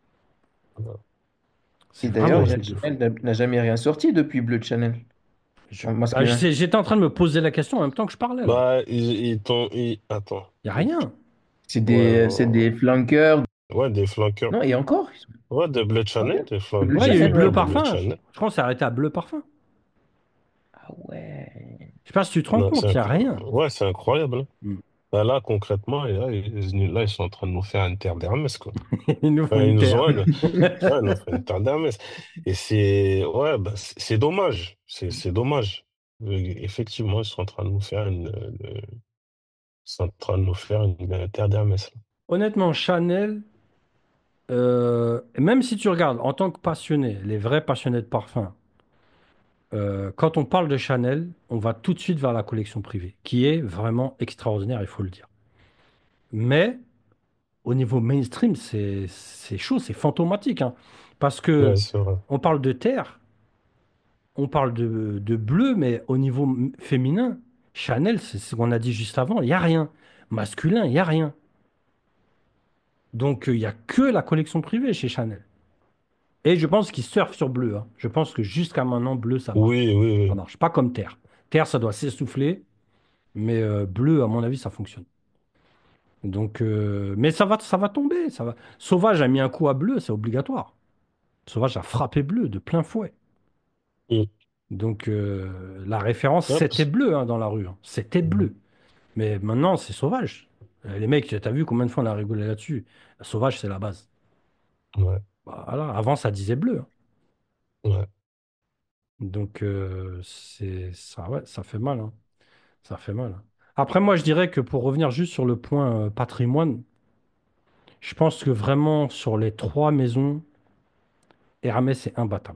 Et C'est vraiment d'ailleurs, un Ouais. truc de fou. Chanel n'a n'a jamais rien sorti depuis Bleu de Chanel, Je- en bah, je masculin. sais- j'étais en train de me poser la question en même temps que je parlais là. Bah, ils, ils t'ont. ils- Attends. Il n'y a rien. C'est Ouais, des, c'est ouais, des flanqueurs. ouais, des flanqueurs. Non, et encore, ils sont Ouais, des Bleu de pas Chanel, bien. des Bleu de flanqueurs. Ouais, il y a eu Chanel, ouais. Ouais, bleu des Bleu de parfum. Je, Chanel. je pense que c'est arrêté à bleu parfum. Ah ouais. Je sais pas si tu te rends Non, c'est compte, il n'y a inc- rien. ouais, c'est incroyable, hein. Hmm. Bah, là, concrètement, et là, ils, là, ils sont en train de nous faire une terre d'Hermès, quoi. Ils nous font Enfin, ils une nous terre. ont, ouais, nous- ouais, ils nous ont fait une terre d'Hermès. Et c'est, ouais, bah, c'est c'est dommage. C'est c'est dommage. Euh, Effectivement, ils sont en train de nous faire une, une- ils sont en train de nous faire une, euh, terre d'Hermès, là. Honnêtement, Chanel, euh, même si tu regardes en tant que passionné, les vrais passionnés de parfum, euh, quand on parle de Chanel, on va tout de suite vers la collection privée, qui est vraiment extraordinaire, il faut le dire. Mais au niveau mainstream, c'est c'est chaud, c'est fantomatique, hein. Parce Ouais, que c'est vrai. on parle de terre, on parle de, de bleu, mais au niveau m- féminin, Chanel, c'est ce qu'on a dit juste avant, il n'y a rien. Masculin, il n'y a rien. Donc, euh, il n'y a que la collection privée chez Chanel. Et je pense qu'ils surfent sur bleu, hein. Je pense que jusqu'à maintenant, bleu, ça marche. Oui, oui, Ça oui. marche pas comme terre. Terre, ça doit s'essouffler, mais euh, bleu, à mon avis, ça fonctionne. Donc, euh, mais ça va, ça va tomber, ça va. Sauvage a mis un coup à bleu, c'est obligatoire. Sauvage a frappé bleu de plein fouet. Mm. Donc, euh, la référence, Ouais, c'était parce- bleu hein, dans la rue, hein. C'était mm. bleu. Mais maintenant, c'est sauvage. Euh, Les mecs, t'as vu combien de fois on a rigolé là-dessus? Sauvage, c'est la base. Ouais, Bah, voilà. Avant, ça disait bleu, hein. ouais. Donc, euh, c'est ça, ouais, ça fait mal, hein. Ça fait mal, hein. Après, moi, je dirais que pour revenir juste sur le point euh, patrimoine, Je pense que vraiment, sur les trois maisons, Hermès est imbattable.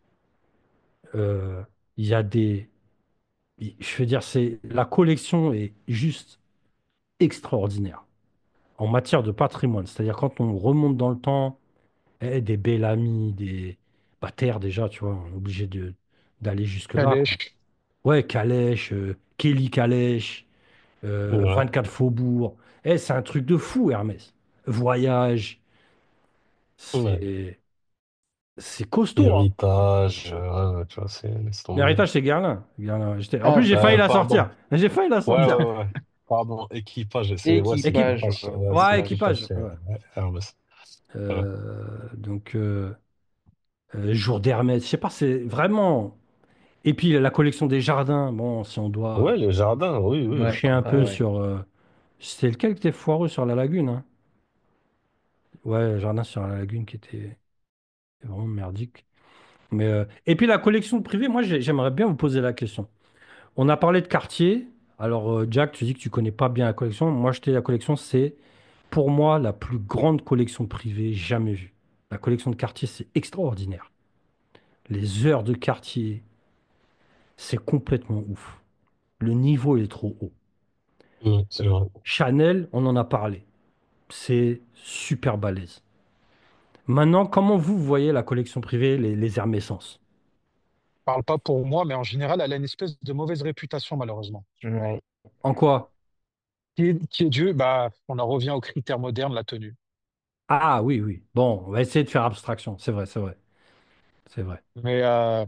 Euh, Il y a des... Je veux dire, c'est la collection est juste extraordinaire en matière de patrimoine. C'est-à-dire quand on remonte dans le temps, eh, des Bellamy, des Pater déjà, tu vois, on est obligé de d'aller jusque-là, quoi. Calèche. Ouais, Calèche, euh, Kelly Calèche, euh, Ouais, vingt-quatre Faubourg. Eh, c'est un truc de fou, Hermès. Voyage, ouais. c'est c'est costaud, hein. Héritage, euh, ouais, ouais, tu vois, c'est laisse tomber. L'héritage, c'est Guerlain. Guerlain, j'étais- En plus, Ah, j'ai failli Euh, la sortir. pardon. J'ai failli la Ouais, sortir. ouais, ouais. Pardon, équipage, c'est ouais, c'est Équipe. équipage, équipage. ouais, Ouais, c'est Ouais, équipage. équipage, équipage. c'est Ouais. ouais, Hermès. Ouais. Euh, donc, euh, euh, jour d'Hermès, je sais pas, c'est vraiment. Et puis, la collection des jardins, bon, si on doit Ouais, les jardins, oui, oui. Ouais, toucher un ouais, peu ouais. sur. euh, C'est lequel qui était foireux sur la lagune, hein? Ouais, le jardin sur la lagune qui était vraiment merdique. Mais, euh, Et puis, la collection privée, moi, j'ai- j'aimerais bien vous poser la question. On a parlé de quartier. Alors, euh, Jack, tu dis que tu connais pas bien la collection. Moi, je t'ai la collection, c'est pour moi la plus grande collection privée jamais vue. La collection de quartier, c'est extraordinaire. Les heures de quartier, c'est complètement ouf. Le niveau est trop haut. Mm, c'est vrai. Chanel, on en a parlé. C'est super balèze. Maintenant, comment vous voyez la collection privée, les, les Hermessences? Parle pas pour moi, mais en général, elle a une espèce de mauvaise réputation, malheureusement. Ouais. En quoi? Qui est, qui est dû, bah, on en revient aux critères modernes, la tenue. Ah oui, oui. Bon, on va essayer de faire abstraction. C'est vrai, c'est vrai. C'est vrai. Mais euh,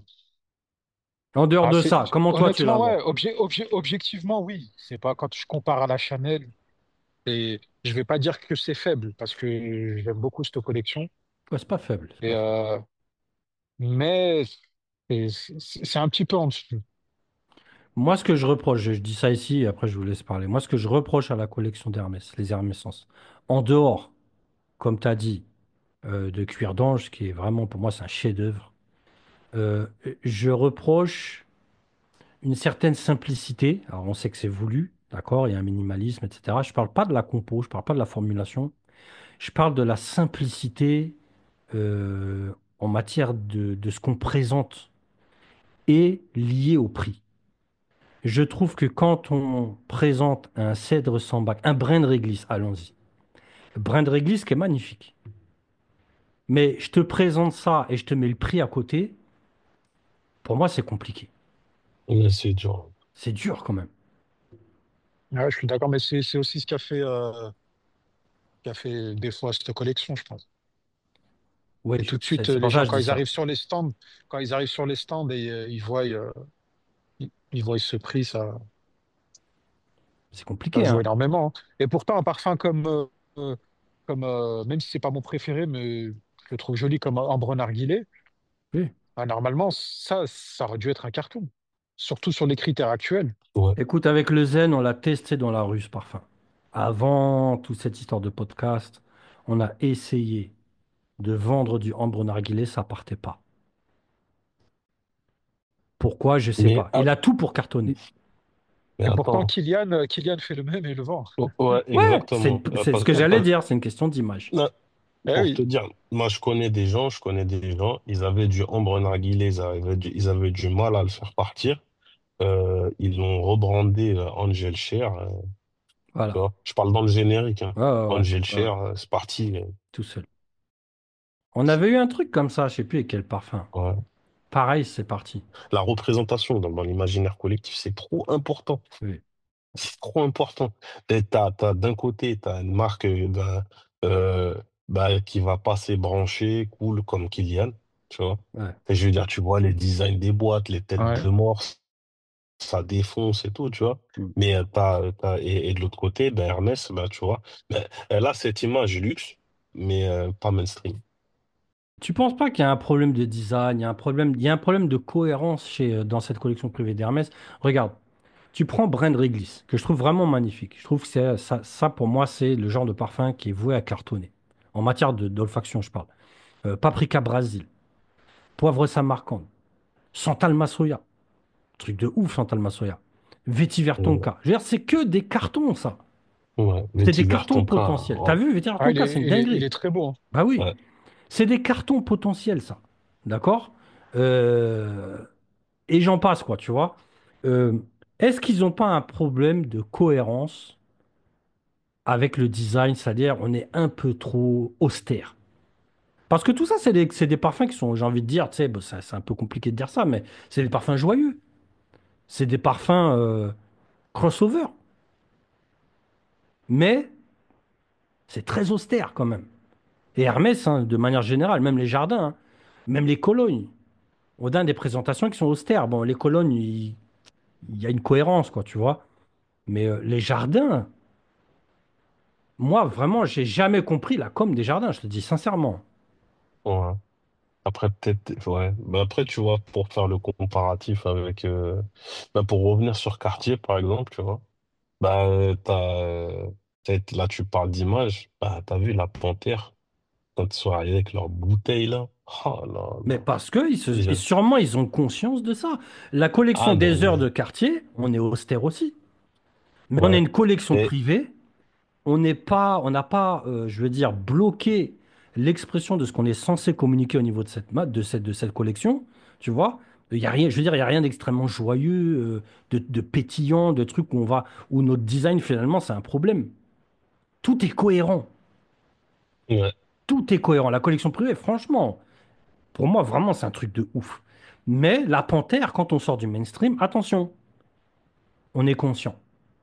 En dehors ah, de c'est, ça, comment toi tu la honnêtement, vois? ouais, obje- obje- objectivement, oui. C'est pas quand je compare à la Chanel, et je vais pas dire que c'est faible, parce que j'aime beaucoup cette collection. Ouais, c'est pas faible, c'est Et, pas faible. euh, mais c'est c'est- c'est un petit peu en dessous. Moi, ce que je reproche, je, je dis ça ici, et après je vous laisse parler. Moi, ce que je reproche à la collection d'Hermès, les Hermessences, en dehors, comme tu as dit, euh, de Cuir d'Ange, qui est vraiment, pour moi, c'est un chef-d'œuvre, euh, je reproche une certaine simplicité. Alors, on sait que c'est voulu, d'accord, il y a un minimalisme, et cetera. Je parle pas de la compo, je parle pas de la formulation, je parle de la simplicité euh, en matière de, de ce qu'on présente et lié au prix. Je trouve que quand on présente un cèdre sans bac, un brin de réglisse, allons-y, brin de réglisse qui est magnifique, mais je te présente ça et je te mets le prix à côté, pour moi c'est compliqué. Mais c'est dur. C'est dur quand même. Ouais, je suis d'accord, mais c'est c'est aussi ce qui a fait, euh, qui a fait des fois cette collection, je pense. Ouais, Et je- tout de c'est suite, euh, c'est les pour ça gens, que je quand dis ils ça. arrivent sur les stands, quand ils arrivent sur les stands et euh, ils voient, euh, ils, ils voient ce prix, ça, C'est ça compliqué, joue hein. énormément, hein. Et pourtant, un parfum comme, euh, euh, comme euh, même si c'est pas mon préféré, mais je le trouve joli comme Ambre Narguilé, Oui. bah, normalement, ça, ça aurait dû être un carton. Surtout sur les critères actuels. Ouais. Écoute, avec le Zen, on l'a testé dans la rue, ce parfum. Avant toute cette histoire de podcast, on a essayé de vendre du ambre narguilé, ça partait pas. Pourquoi? Je sais Mais, pas. ah, Il a tout pour cartonner. mais Et pourtant, attends. Kylian, euh, Kylian fait le même et le vend. Oh, ouais, Ouais, c'est exactement. une- Euh, c'est ce pas- que j'allais pas- dire, c'est une question d'image. non, Eh pour te oui, dire, moi je connais des gens, je connais des gens, ils avaient du ambre narguilé, ils avaient du, ils avaient du mal à le faire partir. Euh, ils l'ont rebrandé euh, Angel Cher. euh, tu Voilà. vois. Je parle dans le générique, hein. Ouais, ouais, ouais, Angel ouais, Cher, euh, c'est parti. euh, tout seul. On avait eu un truc comme ça, je sais plus avec quel parfum. ouais. Pareil, c'est parti. La représentation dans, dans l'imaginaire collectif, c'est trop important. Oui, C'est trop important. Et T'as, t'as, d'un côté, tu as une marque euh, ben, euh, bah, qui va passer branché, cool, comme Kylian, tu vois. ouais. Et je veux dire, tu vois les designs des boîtes, les têtes ouais. de mort, ça défonce et tout, tu vois. Mm. Mais euh, t'as, t'as- et, et de l'autre côté, ben, Hermès, ben, tu vois, ben, elle a cette image luxe, mais euh, pas mainstream. Tu penses pas qu'il y a un problème de design, il y a un problème, il y a un problème de cohérence chez, euh, dans cette collection privée d'Hermès? Regarde, tu prends Brand Réglisse, que je trouve vraiment magnifique. Je trouve que c'est, ça, ça, pour moi, c'est le genre de parfum qui est voué à cartonner. En matière de, d'olfaction, je parle. Euh, Paprika Brésil, Poivre Samarcande, Santal Massoya. Truc de ouf, Chantal Massoya. Vétiver Ouais. Tonka. Je veux dire, c'est que des cartons, ça. Ouais, C'est des Vetiver cartons Tonka, potentiels. T'as ouais. vu, Vétérinaire Ah, il Tonka, c'est est, une il est, il dinguerie. est très beau, hein. Bah oui, Ouais, c'est des cartons potentiels, ça. D'accord? Euh, Et j'en passe, quoi, tu vois. Euh, Est-ce qu'ils n'ont pas un problème de cohérence avec le design, c'est-à-dire on est un peu trop austère? Parce que tout ça, c'est des, c'est des parfums qui sont, j'ai envie de dire, tu sais, bah, ça- c'est un peu compliqué de dire ça, mais c'est des parfums joyeux. C'est des parfums euh, crossover. Mais c'est très austère quand même. Et Hermès, hein, de manière générale, même les jardins, hein, même les colognes, on a des présentations qui sont austères. Bon, les colognes, il il y, a une cohérence, quoi, tu vois. Mais euh, les jardins, moi, vraiment, j'ai jamais compris la com des jardins, je te dis sincèrement. ouais. Après, peut-être, ouais. Bah, après, tu vois, pour faire le comparatif avec, euh, bah, pour revenir sur Cartier, par exemple, tu vois, bah, euh, t'as, euh, peut-être, là, tu parles d'image, bah, t'as vu la panthère, quand ils sont arrivés avec leurs bouteilles, là. Oh là Mais là. parce que ils se- et J'ai- sûrement ils ont conscience de ça. La collection Ah, des heures de ben, quartier, on est austère aussi. Mais on a ouais. une collection Et, privée. On n'est pas, on n'a pas, euh, je veux dire, bloqué l'expression de ce qu'on est censé communiquer au niveau de cette, ma- de cette, de cette collection. Tu vois? Il y a rien, je veux dire, il y a rien d'extrêmement joyeux, euh, de, de pétillant, de trucs où on va, où notre design finalement c'est un problème. Tout est cohérent. ouais. Tout est cohérent. La collection privée, franchement, pour moi, vraiment, c'est un truc de ouf. Mais la panthère, quand on sort du mainstream, attention, on est conscient.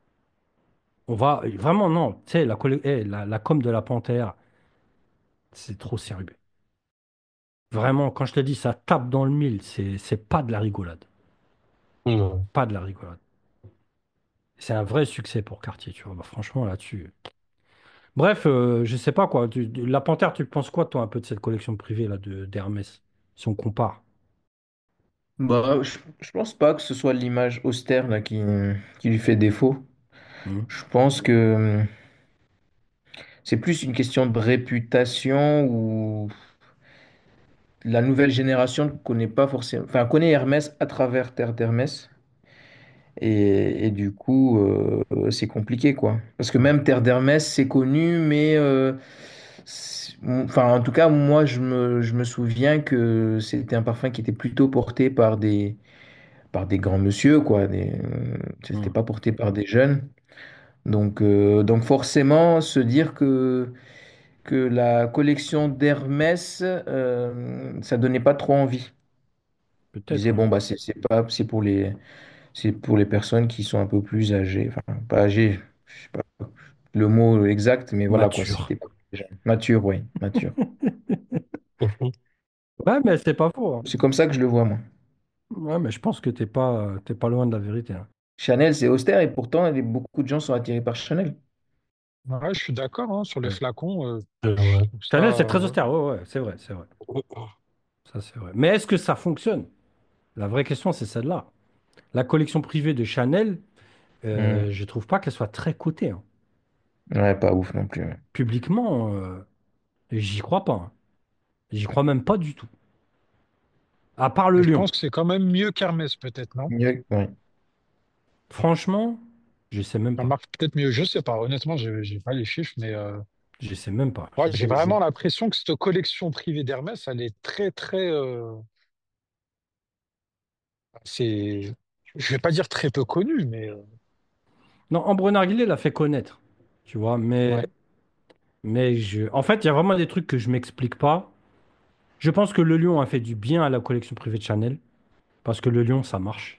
On va vraiment, non, tu sais, la, colle- eh, la, la com de la panthère, c'est trop sérieux. Vraiment, quand je te dis ça tape dans le mille, c'est, c'est pas de la rigolade. Ouais. Pas de la rigolade. C'est un vrai succès pour Cartier, tu vois. Bah, franchement, là-dessus. Bref, euh, je sais pas quoi. Tu- tu- la panthère, tu penses quoi, toi, un peu de cette collection privée là, de, d'Hermès, si on compare? Bah, je, je pense pas que ce soit l'image austère là, qui, qui lui fait défaut. Hmm. Je pense que hum, c'est plus une question de réputation où la nouvelle génération ne connaît pas forcément, enfin, connaît Hermès à travers Terre d'Hermès. Et, et du coup, euh, c'est compliqué, quoi. Parce que même Terre d'Hermès, c'est connu, mais euh, c'est- enfin, en tout cas, moi, je me, je me souviens que c'était un parfum qui était plutôt porté par des, par des grands monsieur, quoi. Des, euh, c'était Hmm. pas porté par des jeunes. Donc, euh, donc forcément, se dire que, que la collection d'Hermès, euh, ça donnait pas trop envie. Je disais, Peut-être, ouais. bon, bah, c'est c'est pas, c'est pour les, c'est pour les personnes qui sont un peu plus âgées. Enfin, pas âgées, je sais pas le mot exact, mais voilà, quoi. Mature. C'était pas jeune. Mature, oui, mature. Mhm. Ouais, mais c'est pas faux, hein. C'est comme ça que je le vois, moi. Ouais, mais je pense que t'es pas, t'es pas loin de la vérité, hein. Chanel, c'est austère et pourtant, les- beaucoup de gens sont attirés par Chanel. Ouais, je suis d'accord, hein, sur les Ouais. flacons. Euh, C'est je vrai. trouve Chanel, c'est ça. très Ouais. austère. Ouais, ouais, c'est vrai, c'est vrai. Ça, c'est vrai. Mais est-ce que ça fonctionne? La vraie question, c'est celle-là. La collection privée de Chanel, Hmm. euh, je trouve pas qu'elle soit très cotée, hein. Ouais, pas ouf non plus. Ouais. Publiquement, euh, j'y crois pas, hein. J'y crois même pas du tout. À part le Mais je lion. pense que c'est quand même mieux qu'Hermès, peut-être, non? Mieux, ouais. Franchement, je sais même La pas. marque peut-être mieux, je sais pas. Honnêtement, je j'ai pas les chiffres, mais euh, Je sais même pas. ouais, Je j'ai sais, je- vraiment l'impression que cette collection privée d'Hermès, elle est très, très. Euh, c'est, je vais pas dire très peu connue, mais euh, Non, Ambre Narguilé l'a fait connaître, tu vois. Mais, ouais. mais je... en fait, il y a vraiment des trucs que je m'explique pas. Je pense que le lion a fait du bien à la collection privée de Chanel, parce que le lion, ça marche.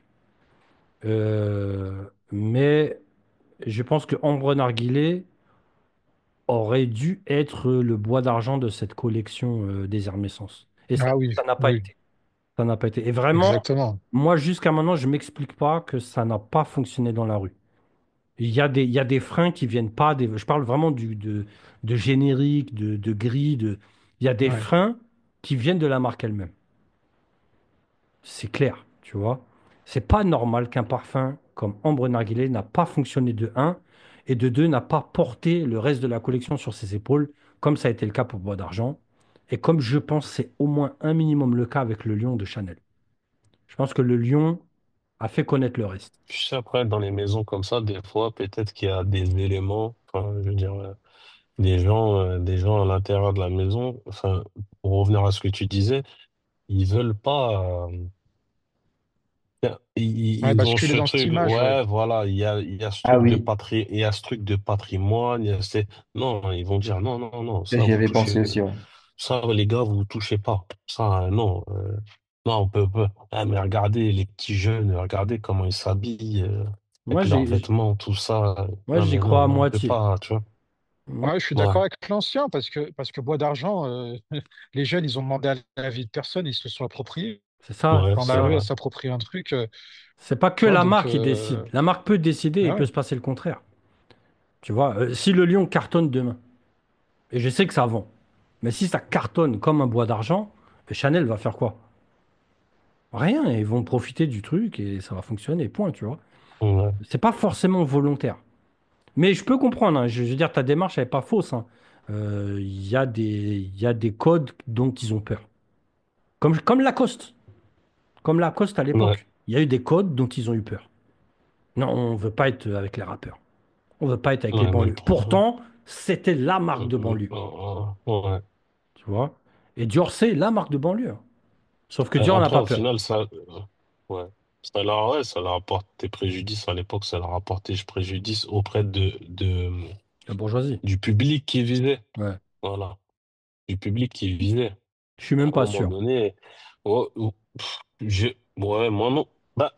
Euh, mais je pense que Ambre Narguilé aurait dû être le bois d'argent de cette collection euh, des Hermescences. Et ça, Ah oui, ça n'a pas oui, été. Ça n'a pas été. Et vraiment, exactement. moi, jusqu'à maintenant, je m'explique pas que ça n'a pas fonctionné dans la rue. Il y a des, il y a des freins qui viennent pas des. Je parle vraiment du, de, de générique, de, de gris, de. Il y a des Ouais. freins qui viennent de la marque elle-même. C'est clair, tu vois. C'est pas normal qu'un parfum comme Ambre Narguilé n'a pas fonctionné de un et de deux n'a pas porté le reste de la collection sur ses épaules, comme ça a été le cas pour Bois d'Argent. Et comme je pense c'est au moins un minimum le cas avec le Lion de Chanel. Je pense que le Lion a fait connaître le reste. Tu sais, après, dans les maisons comme ça, des fois, peut-être qu'il y a des éléments, enfin, je veux dire, euh, des gens, euh, des gens à l'intérieur de la maison, enfin, pour revenir à ce que tu disais, ils veulent pas, euh, ils, Ouais, ils ont basculer ce dans cette truc, image, ouais. ouais, voilà, il y a, il y a ce Ah truc de oui, patri, il y a ce truc de patrimoine, il y a ces- non, ils vont dire, non, non, non, ça, ça, j'y vous avais pensé touchez, aussi, ouais. ça, les gars, vous touchez pas. Ça, euh, non, euh, non, on peut, on peut. Ah, mais regardez les petits jeunes, regardez comment ils s'habillent, euh, Moi, avec leurs j'ai, j'- vêtements, tout ça. moi, Non, j'y mais non, crois à non, on peut moitié. pas, tu vois. Moi, Ouais, je suis Ouais, d'accord avec l'ancien parce que, parce que Bois d'Argent, euh, les jeunes, ils ont demandé à la vie de personne, ils se le sont appropriés. c'est ça, ouais, Quand c'est la rue, elle vrai. s'approprie un truc, euh, c'est pas que tu vois, la donc, marque qui euh, décide. La marque peut décider et il ah peut ouais. se passer le contraire. Tu vois, Euh, si le lion cartonne demain, et je sais que ça vend, mais si ça cartonne comme un bois d'argent, Chanel va faire quoi? Rien, ils vont profiter du truc et ça va fonctionner, point, tu vois. Ouais, C'est pas forcément volontaire. Mais je peux comprendre, hein, je, je veux dire, ta démarche, elle n'est pas fausse, hein. Euh, Il y a des, il y a des codes dont ils ont peur. Comme, comme Lacoste, comme Lacoste à ouais, l'époque. Il y a eu des codes dont ils ont eu peur. Non, on veut pas être avec les rappeurs. On veut pas être avec les ouais, même banlieues. trop. Pourtant, c'était la marque Euh, de euh, banlieue, euh, Ouais. tu vois. Et Dior, c'est la marque de banlieue. Sauf que Euh, Dior n'a Après, pas au peur. final, ça, euh, ouais. Ça leur, ouais, ça leur a apporté préjudice à l'époque, ça leur a apporté préjudice auprès de, de, La bourgeoisie. du public qui visait. Ouais. Voilà. Du public qui visait. Je suis À même un pas moment sûr. donné, ouais, ou- pff, je, ouais, moi non. Bah,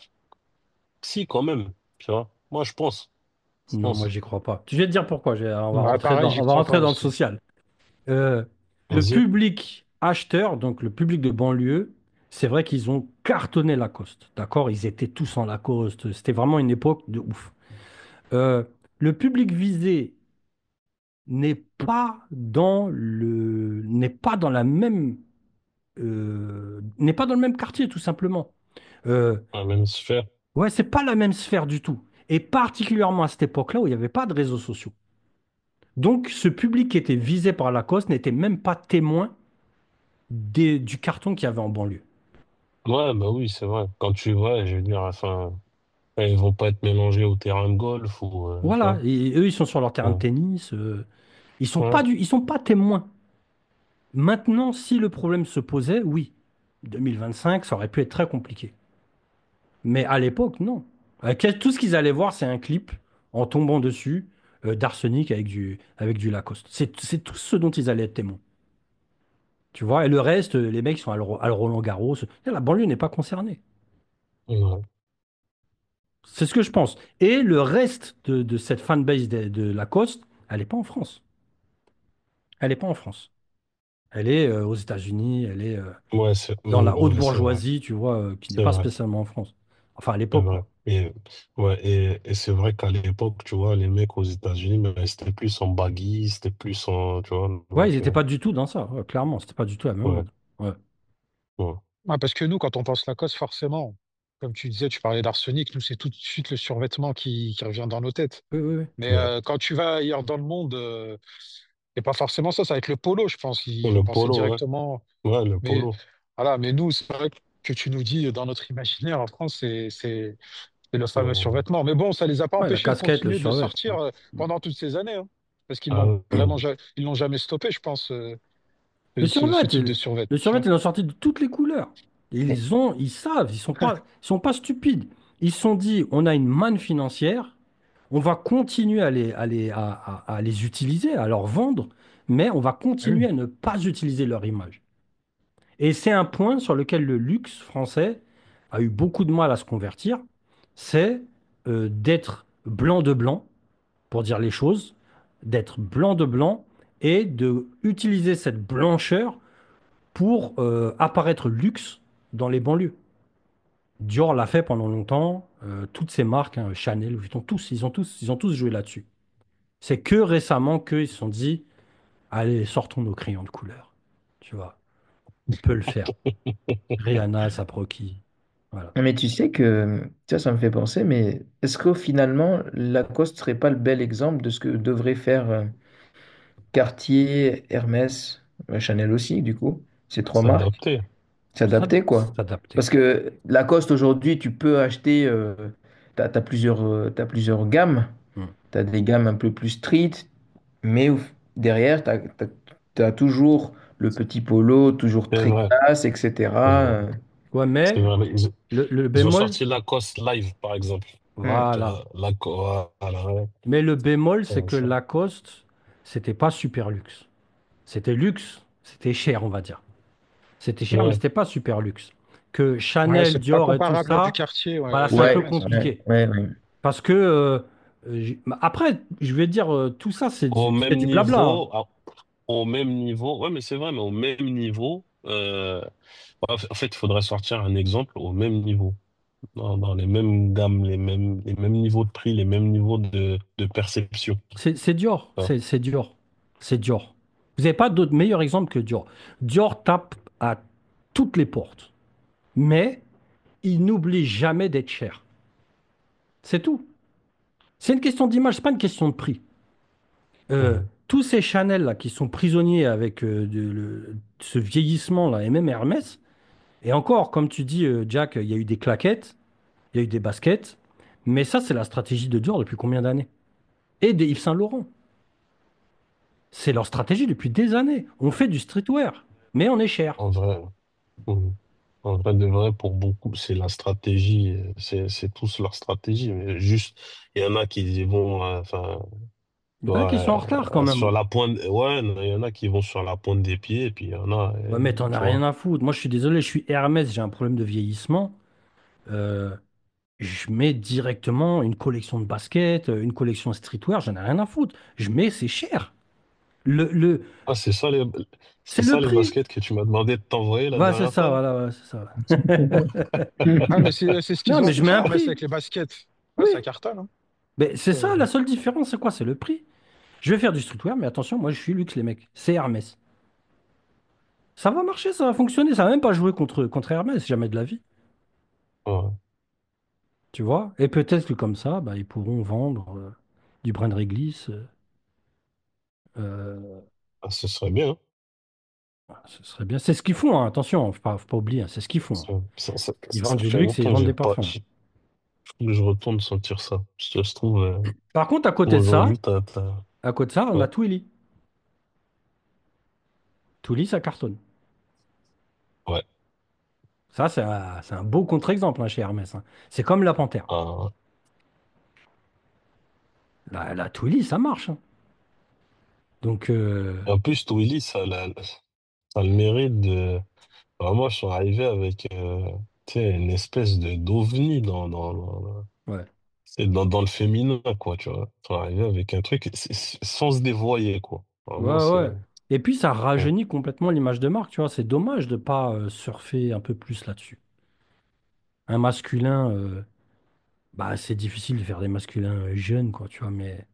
si, quand même, tu vois. Moi, je pense. Je Non, moi, pense. j'y crois pas. Je vais te dire pourquoi. Je vais- on va Ouais, rentrer pareil, dans, j'y on va crois pas rentrer dans le aussi. social. Euh, le Vas-y. public acheteur, donc le public de banlieue, c'est vrai qu'ils ont cartonné Lacoste. D'accord? Ils étaient tous en Lacoste. C'était vraiment une époque de ouf. Euh, le public visé n'est pas dans le, n'est pas dans la même, euh, n'est pas dans le même quartier, tout simplement. Euh, La même sphère. ouais, c'est pas la même sphère du tout. Et particulièrement à cette époque-là où il n'y avait pas de réseaux sociaux. Donc, ce public qui était visé par Lacoste n'était même pas témoin des- du carton qu'il y avait en banlieue. Ouais, bah oui, c'est vrai. Quand tu vois, je veux dire, enfin, ils vont pas être mélangés au terrain de golf ou, euh, tu Voilà, vois. et eux, ils sont sur leur terrain de Ouais. tennis. Euh, ils sont pas Ouais. du, ils sont pas témoins. Maintenant, si le problème se posait, oui, deux mille vingt-cinq, ça aurait pu être très compliqué. Mais à l'époque, non. Euh, quel- Tout ce qu'ils allaient voir, c'est un clip en tombant dessus euh, d'Arsenic avec du, avec du Lacoste. C'est c'est tout ce dont ils allaient être témoins. Tu vois, et le reste, euh, les mecs sont à le, à le Roland-Garros. La banlieue n'est pas concernée. Ouais. C'est ce que je pense. Et le reste de, de cette fanbase de, de Lacoste, elle n'est pas en France. Elle n'est pas en France. Elle est euh, aux États-Unis, elle est euh, Ouais, c'est dans ouais, la haute ouais, c'est vrai. bourgeoisie, tu vois, euh, qui n'est C'est pas vrai. spécialement en France. Enfin, à C'est l'époque, vrai. quoi. Et, ouais, et, et c'est vrai qu'à l'époque, tu vois, les mecs aux États-Unis, mais c'était plus en baggy, c'était plus en, tu vois, Ouais, ils donc, n'étaient euh, pas du tout dans ça. Ouais, clairement, c'était pas du tout la même ouais, mode. Ouais. ouais, Ouais, parce que nous, quand on pense Lacoste, forcément, comme tu disais, tu parlais d'arsenic, nous, c'est tout de suite le survêtement qui, qui revient dans nos têtes. Oui, oui, oui. Mais ouais. euh, quand tu vas ailleurs dans le monde, euh, c'est pas forcément ça, ça va être le polo, je pense. Ils Le vont penser polo, ouais. directement. Ouais, le Mais polo. voilà, mais nous, c'est vrai que tu nous dis dans notre imaginaire en France, c'est c'est c'est le fameux Ouais. survêtement. Mais bon, ça les a pas Ouais, la empêchés de casquette, le continuer de le survêt. sortir euh, Mm. pendant toutes ces années, hein, parce qu'ils Ah l'ont oui. vraiment ja- ils l'ont jamais stoppé, je pense, euh, Le ce, ce- survêt, ce type de euh, survêt, le tu survêt, vois. ils ont sorti de toutes les couleurs. Ils ont, ils savent, ils sont pas, ils sont pas stupides. Ils se sont dit, on a une manne financière, on va continuer à les, à les, à, à- à les utiliser, à leur vendre, mais on va Ah oui. continuer à ne pas utiliser leur image. Et c'est un point sur lequel le luxe français a eu beaucoup de mal à se convertir, c'est euh, d'être blanc de blanc, pour dire les choses, d'être blanc de blanc et de utiliser cette blancheur pour euh, apparaître luxe dans les banlieues. Dior l'a fait pendant longtemps, euh, toutes ces marques, hein, Chanel, Vuitton, tous, ils ont tous, ils ont tous joué là-dessus. C'est que récemment qu'ils se sont dit, allez, sortons nos crayons de couleur. Tu vois, on peut le faire. Rihanna, Saproki, voilà. Mais tu sais que ça, ça me fait penser, mais est-ce que finalement, Lacoste serait pas le bel exemple de ce que devrait faire euh, Cartier, Hermès, euh, Chanel aussi, du coup, ces trois marques, S'adapter. S'adapter, quoi. S'adapter. Parce que Lacoste, aujourd'hui, tu peux acheter, euh, t'as, t'as plusieurs, euh, t'as plusieurs gammes. Hmm. Tu as des gammes un peu plus street, mais au- derrière, tu as, toujours le petit polo, toujours C'est très vrai, classe, c'est et cetera. vrai. Euh, Ouais, C'est mais vrai. Ils, le, le ils ont bémol, sorti Lacoste Live, par exemple. hmm. Tu voilà. vois, Lacoste, voilà, ouais. Mais le bémol, c'est Ouais, que ça. Lacoste, c'était pas super luxe. C'était luxe, c'était cher, on va dire. C'était cher, mais Ouais, c'était pas super luxe. Que Ouais, Chanel, c'est pas Dior et tout comparable à du ça, quartier, ouais, voilà, ouais, c'est un c'est peu Ouais, vrai, ça. ouais, compliqué. ouais, ouais. Parce que, euh, euh, j- après, je vais dire, euh, tout ça, c'est au du, c'est même du blabla, hein. niveau, à- au même niveau, ouais, mais c'est vrai, mais au même niveau, euh, ouais, en fait, il faudrait sortir un exemple au même niveau, dans, dans les mêmes gammes, les mêmes, les mêmes niveaux de prix, les mêmes niveaux de, de perception. C'est c'est Dior, Tu vois. c'est c'est Dior, c'est Dior. Vous n'avez pas d'autre meilleur exemple que Dior. Dior tape à toutes les portes, mais il n'oublie jamais d'être cher. C'est tout. C'est une question d'image, c'est pas une question de prix. Euh, Mhm. tous ces Chanel là qui sont prisonniers avec euh, de- le- ce vieillissement là, et même Hermès, et encore, comme tu dis, euh, Jack, il y a eu des claquettes, il y a eu des baskets, mais ça, c'est la stratégie de Dior depuis combien d'années? Et des Yves Saint Laurent. C'est leur stratégie depuis des années. On fait du streetwear, mais on est cher. En vrai, mhm. En vrai de vrai, pour beaucoup, c'est la stratégie, euh, c'est, c'est tous leur stratégie, mais juste, il y en a qui y vont, euh, enfin, Il tu y en a vois, qui sont en retard quand euh, même. sur la pointe, ouais, il y en a qui vont sur la pointe des pieds, et puis il y en a, Ouais, euh, mais t'en as tu rien vois. à foutre. Moi, je suis désolé, je suis Hermès, j'ai un problème de vieillissement. Euh, je mets directement une collection de baskets, euh, une collection streetwear, j'en ai rien à foutre. Je mets, c'est cher. Le, le, Ah, c'est ça les, c'est c'est le ça les prix. baskets que tu m'as demandé de t'envoyer la Ouais, c'est dernière ça, fois? voilà, ouais, c'est ça. Ah, mais c'est c'est ce Non, qu'ils ont mais je tout mets fait, un Hermès, prix. avec les baskets. Ouais, ça Oui. cartonne, hein. Mais c'est ça, Euh, la seule différence, c'est quoi? C'est le prix. Je vais faire du streetwear, mais attention, moi, je suis luxe, les mecs. C'est Hermès. Ça va marcher, ça va fonctionner. Ça va même pas jouer contre, contre Hermès, jamais de la vie. Ouais. Tu vois? Et peut-être que comme ça, bah, ils pourront vendre euh, du brin de réglisse. euh, euh, Ah, ce serait bien, hein. Ce serait bien. C'est ce qu'ils font, hein, attention, faut pas, faut pas oublier, hein, c'est ce qu'ils font, hein. Ça, ça, ça, Ils ça vendent du fait luxe et ils longtemps que vendent j'ai des pas, parfums. j'ai- faut que je retourne sentir ça. Si ça se trouve, euh, Par contre, à côté de ça, aujourd'hui, t'as, t'as, à côté de ça, on ouais. a Twilly. Twilly, ça cartonne. Ouais. Ça, c'est un, c'est un beau contre-exemple hein, chez Hermès, hein. C'est comme la Panthère. Ah, La, la Twilly, ça marche, hein. Donc, euh, et en plus, Twilly, ça, a la- ça a le mérite de. Vraiment, je suis arrivé avec euh, tu sais, une espèce de d'ovni dans, dans, dans, ouais. c'est dans, dans le féminin, quoi, tu vois. Je suis arrivé avec un truc c'est- c'est- sans se dévoyer, quoi. Vraiment, Ouais, c'est. ouais. Et puis, ça Ouais. rajeunit complètement l'image de marque, tu vois. C'est dommage de pas euh, surfer un peu plus là-dessus. Un masculin, euh, bah, c'est difficile de faire des masculins euh, jeunes, quoi, tu vois, mais,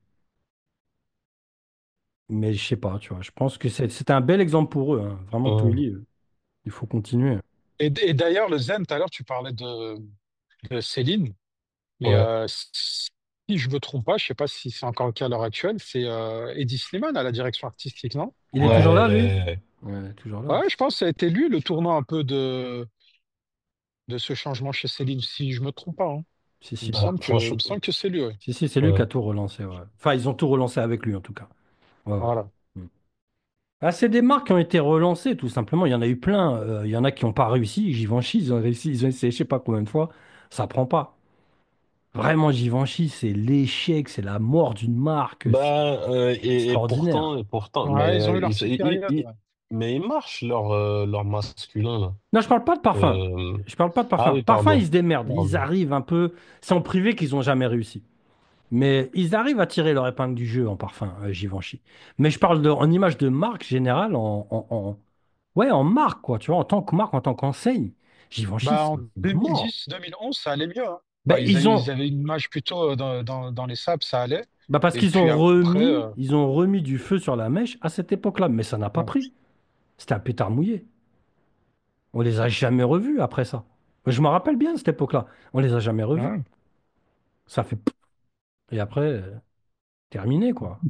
mais je sais pas, tu vois. Je pense que c'est c'est un bel exemple pour eux, hein. Vraiment, Hum, Twilly, euh, il faut continuer. Et, et d'ailleurs, le Zen, tout à l'heure, tu parlais de, de Céline, mais ouais. euh, si je me trompe pas, je sais pas si c'est encore le cas à l'heure actuelle, c'est euh, Eddie Slimane à la direction artistique, non? Il est toujours là, lui? Ouais. Ouais, toujours là. Ouais, je pense que ça a été lui le tournant un peu de, de ce changement chez Céline, si je me trompe pas, hein. Si, Il me si, si. Bah, semble que, il franchement, me semble que c'est lui, ouais. Si, si, c'est lui qui ouais. a tout relancé, ouais. Enfin, ils ont tout relancé avec lui, en tout cas. Ouais, ouais. Voilà. Mm. Ah, c'est des marques qui ont été relancées, tout simplement. Il y en a eu plein. Euh, il y en a qui n'ont pas réussi. Givenchy, ils ont réussi. Ils ont essayé, je sais pas combien de fois. Ça prend pas. Vraiment, Givenchy, c'est l'échec, c'est la mort d'une marque. C'est Bah, euh, et, et extraordinaire. pourtant, et pourtant, Ouais, ils ont mais eu leur ils, petite ils, période, ils- ouais. mais ils marchent leur, euh, leur masculin, là. Non, je parle pas de parfum. Euh, Je parle pas de Ah parfum. oui, Parfum, ils pardon. se démerdent. Ils Pardon. arrivent un peu. C'est en privé qu'ils ont jamais réussi. Mais ils arrivent à tirer leur épingle du jeu en parfum, euh, Givenchy. Mais je parle de, en image de marque générale, en, en, en- ouais, en marque, quoi, tu vois, en tant que marque, en tant qu'enseigne. Givenchy, Bah, c'est en mort. deux mille dix, deux mille onze, ça allait mieux, hein. Ben, Enfin, ils, a- ils ils ont, avaient une image plutôt euh, dans, dans, dans les sables, ça allait. bah parce Et qu'ils puis ont après, remis, euh, ils ont remis du feu sur la mèche à cette époque-là, mais ça n'a pas ouais. pris. C'était un pétard mouillé. On les a jamais revus après ça. Je me rappelle bien de cette époque-là. On les a jamais revus. Ouais. Ça fait pouf, et après, euh, terminé, quoi.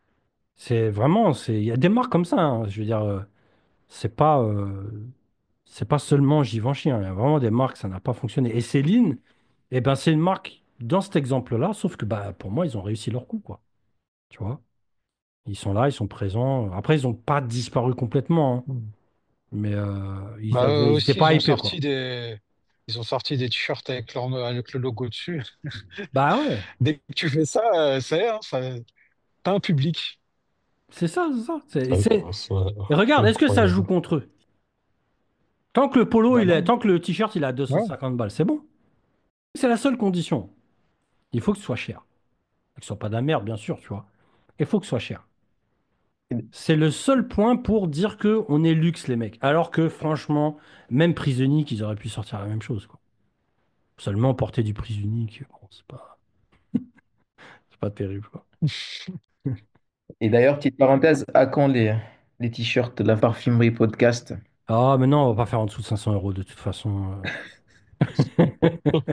C'est vraiment, c'est, il y a des marques comme ça, hein. Je veux dire, euh, c'est pas, euh, C'est pas seulement Givenchy, hein. Il y a vraiment des marques, ça n'a pas fonctionné. Et Céline, eh ben, c'est une marque dans cet exemple-là, sauf que bah, pour moi, ils ont réussi leur coup, quoi. Tu vois? Ils sont là, ils sont présents. Après, ils n'ont pas disparu complètement, hein. Mm. Mais euh, ils Bah, eux avaient, ils étaient aussi, ils pas ont hypés, quoi. sorti des, ils ont sorti des t-shirts avec leur, avec le logo dessus. Bah ouais, Dès que tu fais ça, euh, ça y est, hein, ça, t'as un public. c'est ça, c'est ça. C'est, C'est c'est- inc- c'est Et regarde, est-ce que ça joue incroyable. contre eux? Tant que le polo, Bah il est, non. tant que le t-shirt, il est à Ouais. deux cent cinquante balles, c'est bon. C'est la seule condition. Il faut que ce soit cher. Que ce soit pas de la merde, bien sûr, tu vois. Il faut que ce soit cher. C'est le seul point pour dire que on est luxe, les mecs. Alors que, franchement, même prise unique, ils auraient pu sortir la même chose, quoi. Seulement porter du prise unique, bon, c'est pas, c'est pas terrible, quoi. Et d'ailleurs, petite parenthèse, à quand les, les t-shirts de la parfumerie podcast? Ah, mais non, on va pas faire en dessous de cinq cents euros de toute façon. euh.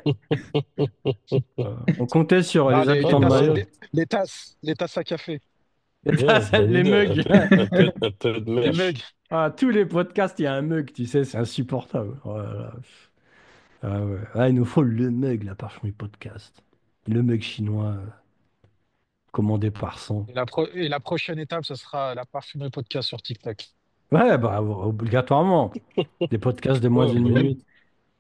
Euh, on comptait sur Non, les les, Ah, les habitants de tasses, bah Mayotte. les, les tasses, les tasses à café, Les ouais, tasses, bonne les idée. Un mugs. peu, un peu, un peu de les mèche. mugs. Ah, tous les podcasts, il y a un mug, tu sais, c'est insupportable. Oh là là. Ah ouais. Ah, il nous faut le mug, la parfumerie podcast. Le mug chinois, euh, commandé par cent. Et la, pro- et la prochaine étape, ce sera la parfumerie podcast sur TikTok. Ouais, bah, obligatoirement. Des podcasts de moins Ouais, d'une bah oui. minute.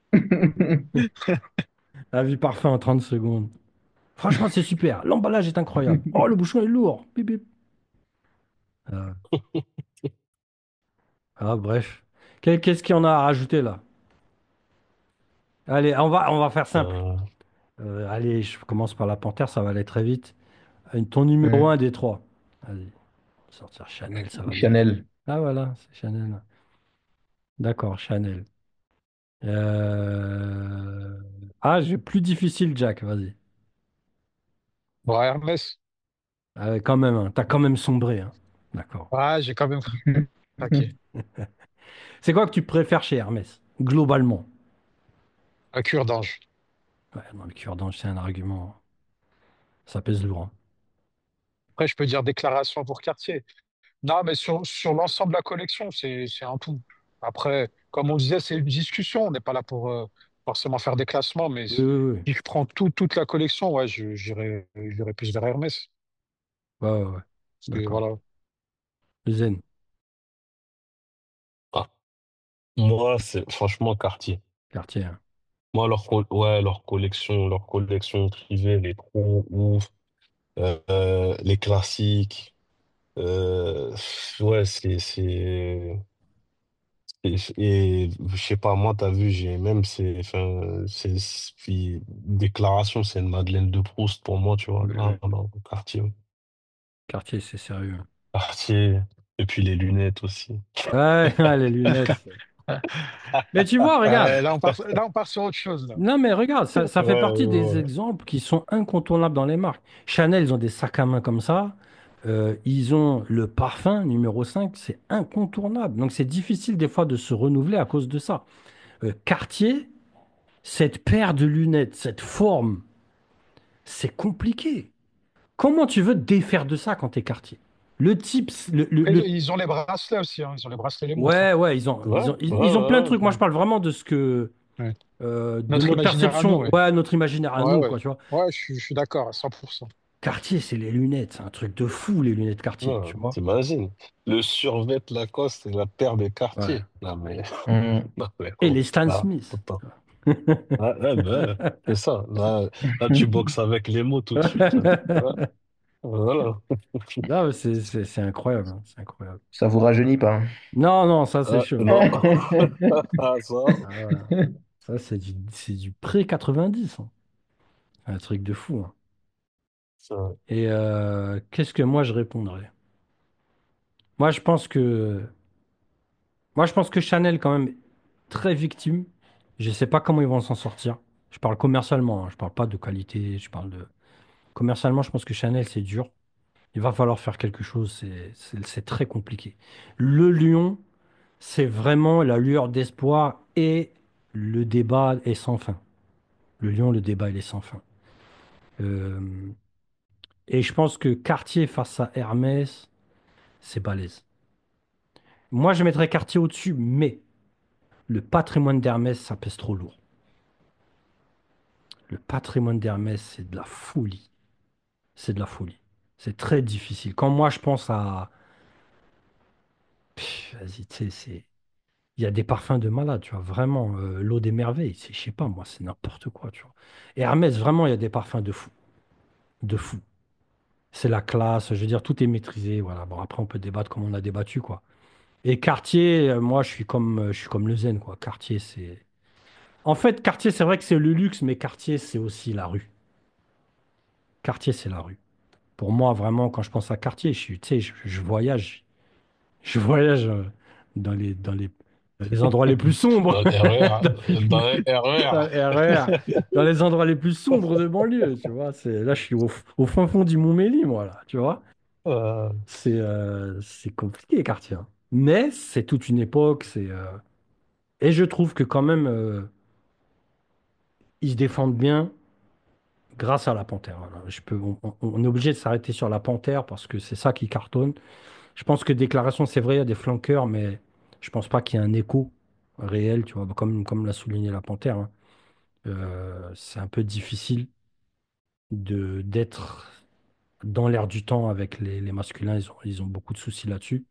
La vie parfait en trente secondes. Franchement, c'est super. L'emballage est incroyable. Oh, le bouchon est lourd. Bip, bip. Ah, ah, bref. Qu'est- Qu'est-ce qu'il y en a à rajouter là? Allez, on va, on va faire simple. Euh, Euh, allez, je commence par la panthère, ça va aller très vite. Euh, Ton numéro Hmm. un des trois. Vas-y, sortir Chanel, ça va bien. Chanel. Ah voilà, c'est Chanel. D'accord, Chanel. Euh, Ah, j'ai plus difficile, Jack, vas-y. Bon, Hermès, Ah ouais, quand même, hein. T'as quand même sombré, hein. D'accord. ouais, j'ai quand même craqué. C'est quoi que tu préfères chez Hermès, globalement? À cure d'ange. Ouais, non, le cure-dent, c'est un argument. Ça pèse lourd, hein. Après, je peux dire déclaration pour quartier. Non, mais sur, sur l'ensemble de la collection, c'est, c'est un tout. Après, comme on disait, c'est une discussion. On n'est pas là pour euh, forcément faire des classements, mais Oui, oui, oui. si je prends tout, toute la collection, ouais, je, j'irai, j'irai plus vers Hermès. Ouais, ouais, ouais. Parce que D'accord. voilà. Zen, ah, moi, c'est franchement Cartier. quartier, hein. Moi, leur, co- ouais, leur collection, leur collection privée, elle est trop ouf. Euh, euh, les classiques. Euh, ouais, c'est, c'est, et, et je sais pas, moi, t'as vu, j'ai même, c'est, enfin, c'est, c'est- puis, déclaration, c'est une Madeleine de Proust pour moi, tu vois. Oui, oui. Non, non, Cartier. Ouais. Quartier, c'est sérieux. Cartier. Et puis les lunettes aussi. Ouais, les lunettes. Mais tu vois, regarde. Euh, là, on part, là, on part sur autre chose, là. Non, mais regarde, ça, ça Ouais, fait ouais, partie des ouais. exemples qui sont incontournables dans les marques. Chanel, ils ont des sacs à main comme ça. Euh, ils ont le parfum numéro cinq, c'est incontournable. Donc, c'est difficile des fois de se renouveler à cause de ça. Euh, Cartier, cette paire de lunettes, cette forme, c'est compliqué. Comment tu veux te défaire de ça quand t'es Cartier? Le type, le, le- Après, le- ils ont les bracelets aussi, hein. Ils ont les bracelets, les montres, hein. Ouais, ouais, ils ont, Ouais, ils ont, ils, ouais, ils ont plein de ouais, trucs. Moi, je ouais. parle vraiment de ce que, Ouais. euh, de Notre notre imaginaire à nous, perception, ouais. ouais, notre imaginaire à Ouais, nous, ouais. quoi, tu vois. Ouais, je suis, je suis d'accord à cent pour cent. Cartier, c'est les lunettes, c'est un truc de fou, les lunettes Cartier, Ouais, tu vois. t'imagines. Le survêt Lacoste et la paire de Ouais. Cartier. Non, mais, Hmm. non, mais, Et oh, les Stan là, Smith. autant. Ouais, ouais, ben, c'est ça. Là, là, tu boxes avec les mots tout de suite, là. Ouais, voilà. Non, mais c'est c'est- c'est incroyable, hein, c'est incroyable. Ça vous rajeunit pas, Non, non, ça c'est Ah, chaud. non. Ah, ça, Ah ouais. Ça c'est du, c'est du pré-quatre-vingt-dix, hein. Un truc de fou, hein. ça. Et euh, qu'est-ce que moi je répondrais? Moi je pense que moi je pense que Chanel quand même très victime. Je sais pas comment ils vont s'en sortir. Je parle commercialement, hein, je parle pas de qualité, je parle de commercialement, je pense que Chanel c'est dur. Il va falloir faire quelque chose, c'est c'est- c'est très compliqué. Le lion, c'est vraiment la lueur d'espoir et le débat est sans fin. Le lion, le débat, il est sans fin. Euh, et je pense que Cartier face à Hermès, c'est balèze. Moi, je mettrais Cartier au-dessus, mais Le patrimoine d'Hermès, ça pèse trop lourd. Le patrimoine d'Hermès, c'est de la folie. C'est de la folie. C'est très difficile. Quand moi, je pense à... Pff, vas-y, tu sais, c'est... Il y a des parfums de malade, tu vois, vraiment. Euh, l'eau des merveilles, c'est, je sais pas, moi, c'est n'importe quoi, tu vois. Et Hermès, vraiment, il y a des parfums de fou. De fou. C'est la classe, je veux dire, tout est maîtrisé, voilà. Bon, après, on peut débattre comme on a débattu, quoi. Et Cartier, euh, moi, je suis comme, euh, je suis comme le zen, quoi. Cartier, c'est... En fait, Cartier, c'est vrai que c'est le luxe, mais Cartier, c'est aussi la rue. Cartier, c'est la rue. Pour moi, vraiment, quand je pense à Cartier, je suis, tu sais, je, je voyage. Je voyage euh, dans les, dans les, dans les endroits les plus sombres. Dans le R E R, Dans, dans le dans le R E R. R E R, dans les endroits les plus sombres de banlieue, tu vois. C'est, là, je suis au, au fin fond du Montmélie, moi, là, tu vois. Euh, C'est euh, c'est compliqué, Cartier, hein. Mais c'est toute une époque. C'est euh, Et je trouve que quand même, euh, ils se défendent bien grâce à la Panthère. Voilà. Je peux, on, on- on est obligé de s'arrêter sur la Panthère parce que c'est ça qui cartonne. Je pense que déclaration, c'est vrai, il y a des flanqueurs, mais je pense pas qu'il y ait un écho réel, tu vois, comme, comme l'a souligné la Panthère, hein. Euh, c'est un peu difficile de d'être dans l'air du temps avec les, les masculins. Ils ont, ils ont beaucoup de soucis là-dessus.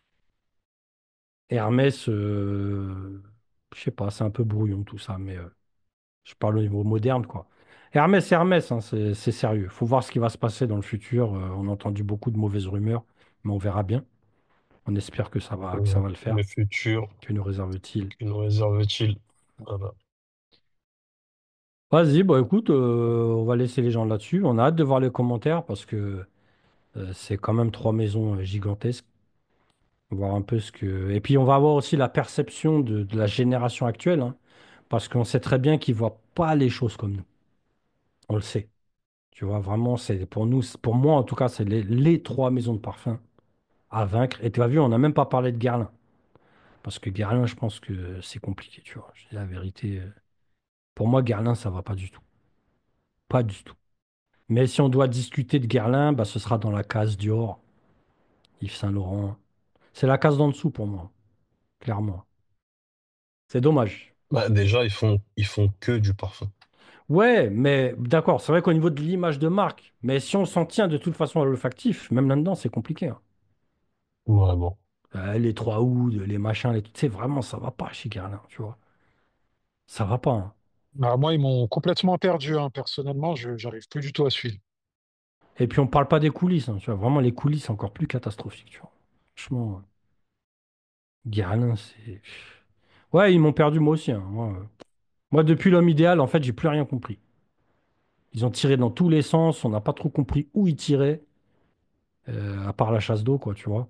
Hermès, euh, je sais pas, c'est un peu brouillon tout ça, mais euh, je parle au niveau moderne, quoi. Hermès, c'est Hermès, hein, c'est c'est sérieux. Faut voir ce qui va se passer dans le futur. Euh, on a entendu beaucoup de mauvaises rumeurs, mais on verra bien. On espère que ça va, que ça euh, va le faire. le futur, Que nous réserve-t-il? que nous réserve-t-il? Voilà. Vas-y, bah écoute, euh, on va laisser les gens là-dessus. On a hâte de voir les commentaires parce que euh, c'est quand même trois maisons euh, gigantesques. Voir un peu ce que. Et puis on va avoir aussi la perception de, de la génération actuelle, hein, parce qu'on sait très bien qu'ils ne voient pas les choses comme nous. On le sait. Tu vois, vraiment, c'est pour nous, c'est- pour moi en tout cas, c'est les, les trois maisons de parfum à vaincre. Et tu as vu, on n'a même pas parlé de Guerlain. Parce que Guerlain, je pense que c'est compliqué, tu vois. Je dis la vérité. euh, Pour moi, Guerlain, ça va pas du tout. Pas du tout. Mais si on doit discuter de Guerlain, bah, ce sera dans la case Dior, Yves Saint-Laurent. C'est la case d'en dessous pour moi, clairement. C'est dommage. Bah, déjà, ils font, ils font que du parfum. Ouais, mais d'accord, c'est vrai qu'au niveau de l'image de marque, mais si on s'en tient de toute façon à l'olfactif, même là-dedans, c'est compliqué, hein. Ouais, bon. Euh, les trois ouds, les machins, les... tu sais, vraiment, ça va pas chez Guerlain, tu vois. Ça va pas, hein. Alors moi, ils m'ont complètement perdu, hein. Personnellement, je j'arrive plus du tout à suivre. Et puis, on parle pas des coulisses, hein, tu vois. Vraiment, les coulisses, c'est encore plus catastrophique, tu vois. Franchement, Guerlain, c'est... Ouais, ils m'ont perdu, moi aussi, hein. Moi, euh, moi, depuis l'homme idéal, en fait, j'ai plus rien compris. Ils ont tiré dans tous les sens, on n'a pas trop compris où ils tiraient, euh, à part la chasse d'eau, quoi, tu vois.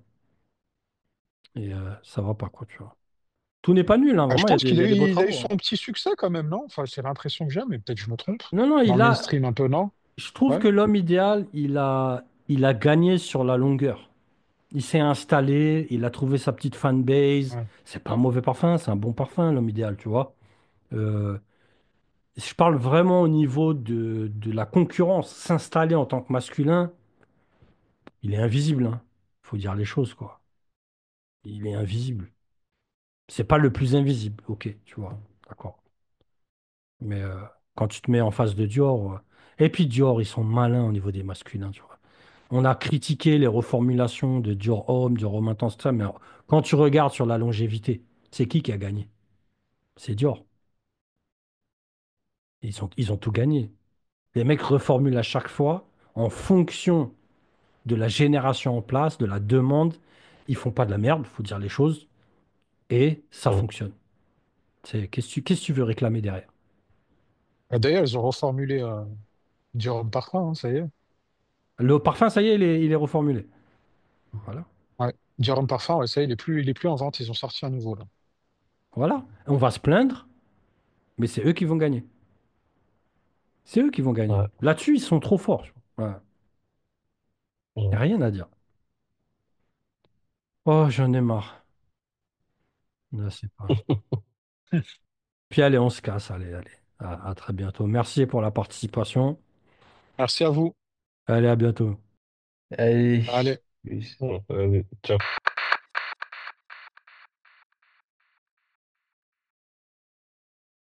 Et euh, ça va pas, quoi, tu vois. Tout n'est pas nul, hein, Ah, je vraiment, il y a pense des, il qu'il y a a eu, des beaux il a eu travaux, son hein. petit succès quand même, non? Enfin, c'est l'impression que j'ai, mais peut-être je me trompe. Non, non, Dans il le a. mainstream un peu, non? Je trouve Ouais. que l'homme idéal, il a, il a gagné sur la longueur. Il s'est installé, il a trouvé sa petite fanbase. Ouais. C'est pas un mauvais parfum, c'est un bon parfum, l'homme idéal, tu vois. Euh, je parle vraiment au niveau de, de la concurrence. S'installer en tant que masculin, il est invisible, hein. Faut dire les choses, quoi. Il est invisible. C'est pas le plus invisible, ok, tu vois, d'accord. Mais euh, quand tu te mets en face de Dior, euh, et puis Dior, ils sont malins au niveau des masculins, tu vois. On a critiqué les reformulations de Dior Homme, Dior Homme Intense, tout ça, mais alors, quand tu regardes sur la longévité, c'est qui qui a gagné? C'est Dior. Ils ont, ils ont tout gagné. Les mecs reformulent à chaque fois en fonction de la génération en place, de la demande. Ils font pas de la merde, faut dire les choses, et ça Hum. fonctionne. C'est, qu'est-ce que tu, qu'est-ce que tu veux réclamer derrière? Et d'ailleurs, ils ont reformulé euh, du rhum parfum, hein, ça y est. Le parfum, ça y est, il est, il est reformulé. Voilà. Ouais. Du rhum parfum, ouais, ça y est, il est plus, il est plus en vente. Ils ont sorti un nouveau, là. Voilà. On va se plaindre, mais c'est eux qui vont gagner. C'est eux qui vont gagner. Ouais. Là-dessus, ils sont trop forts. Il n'y a Ouais. rien à dire. Oh, j'en ai marre. Là, c'est pas... Puis allez, on se casse. Allez, allez. À, à très bientôt. Merci pour la participation. Merci à vous. Allez, à bientôt. Allez, Allez. plus. Ouais. Allez, ciao.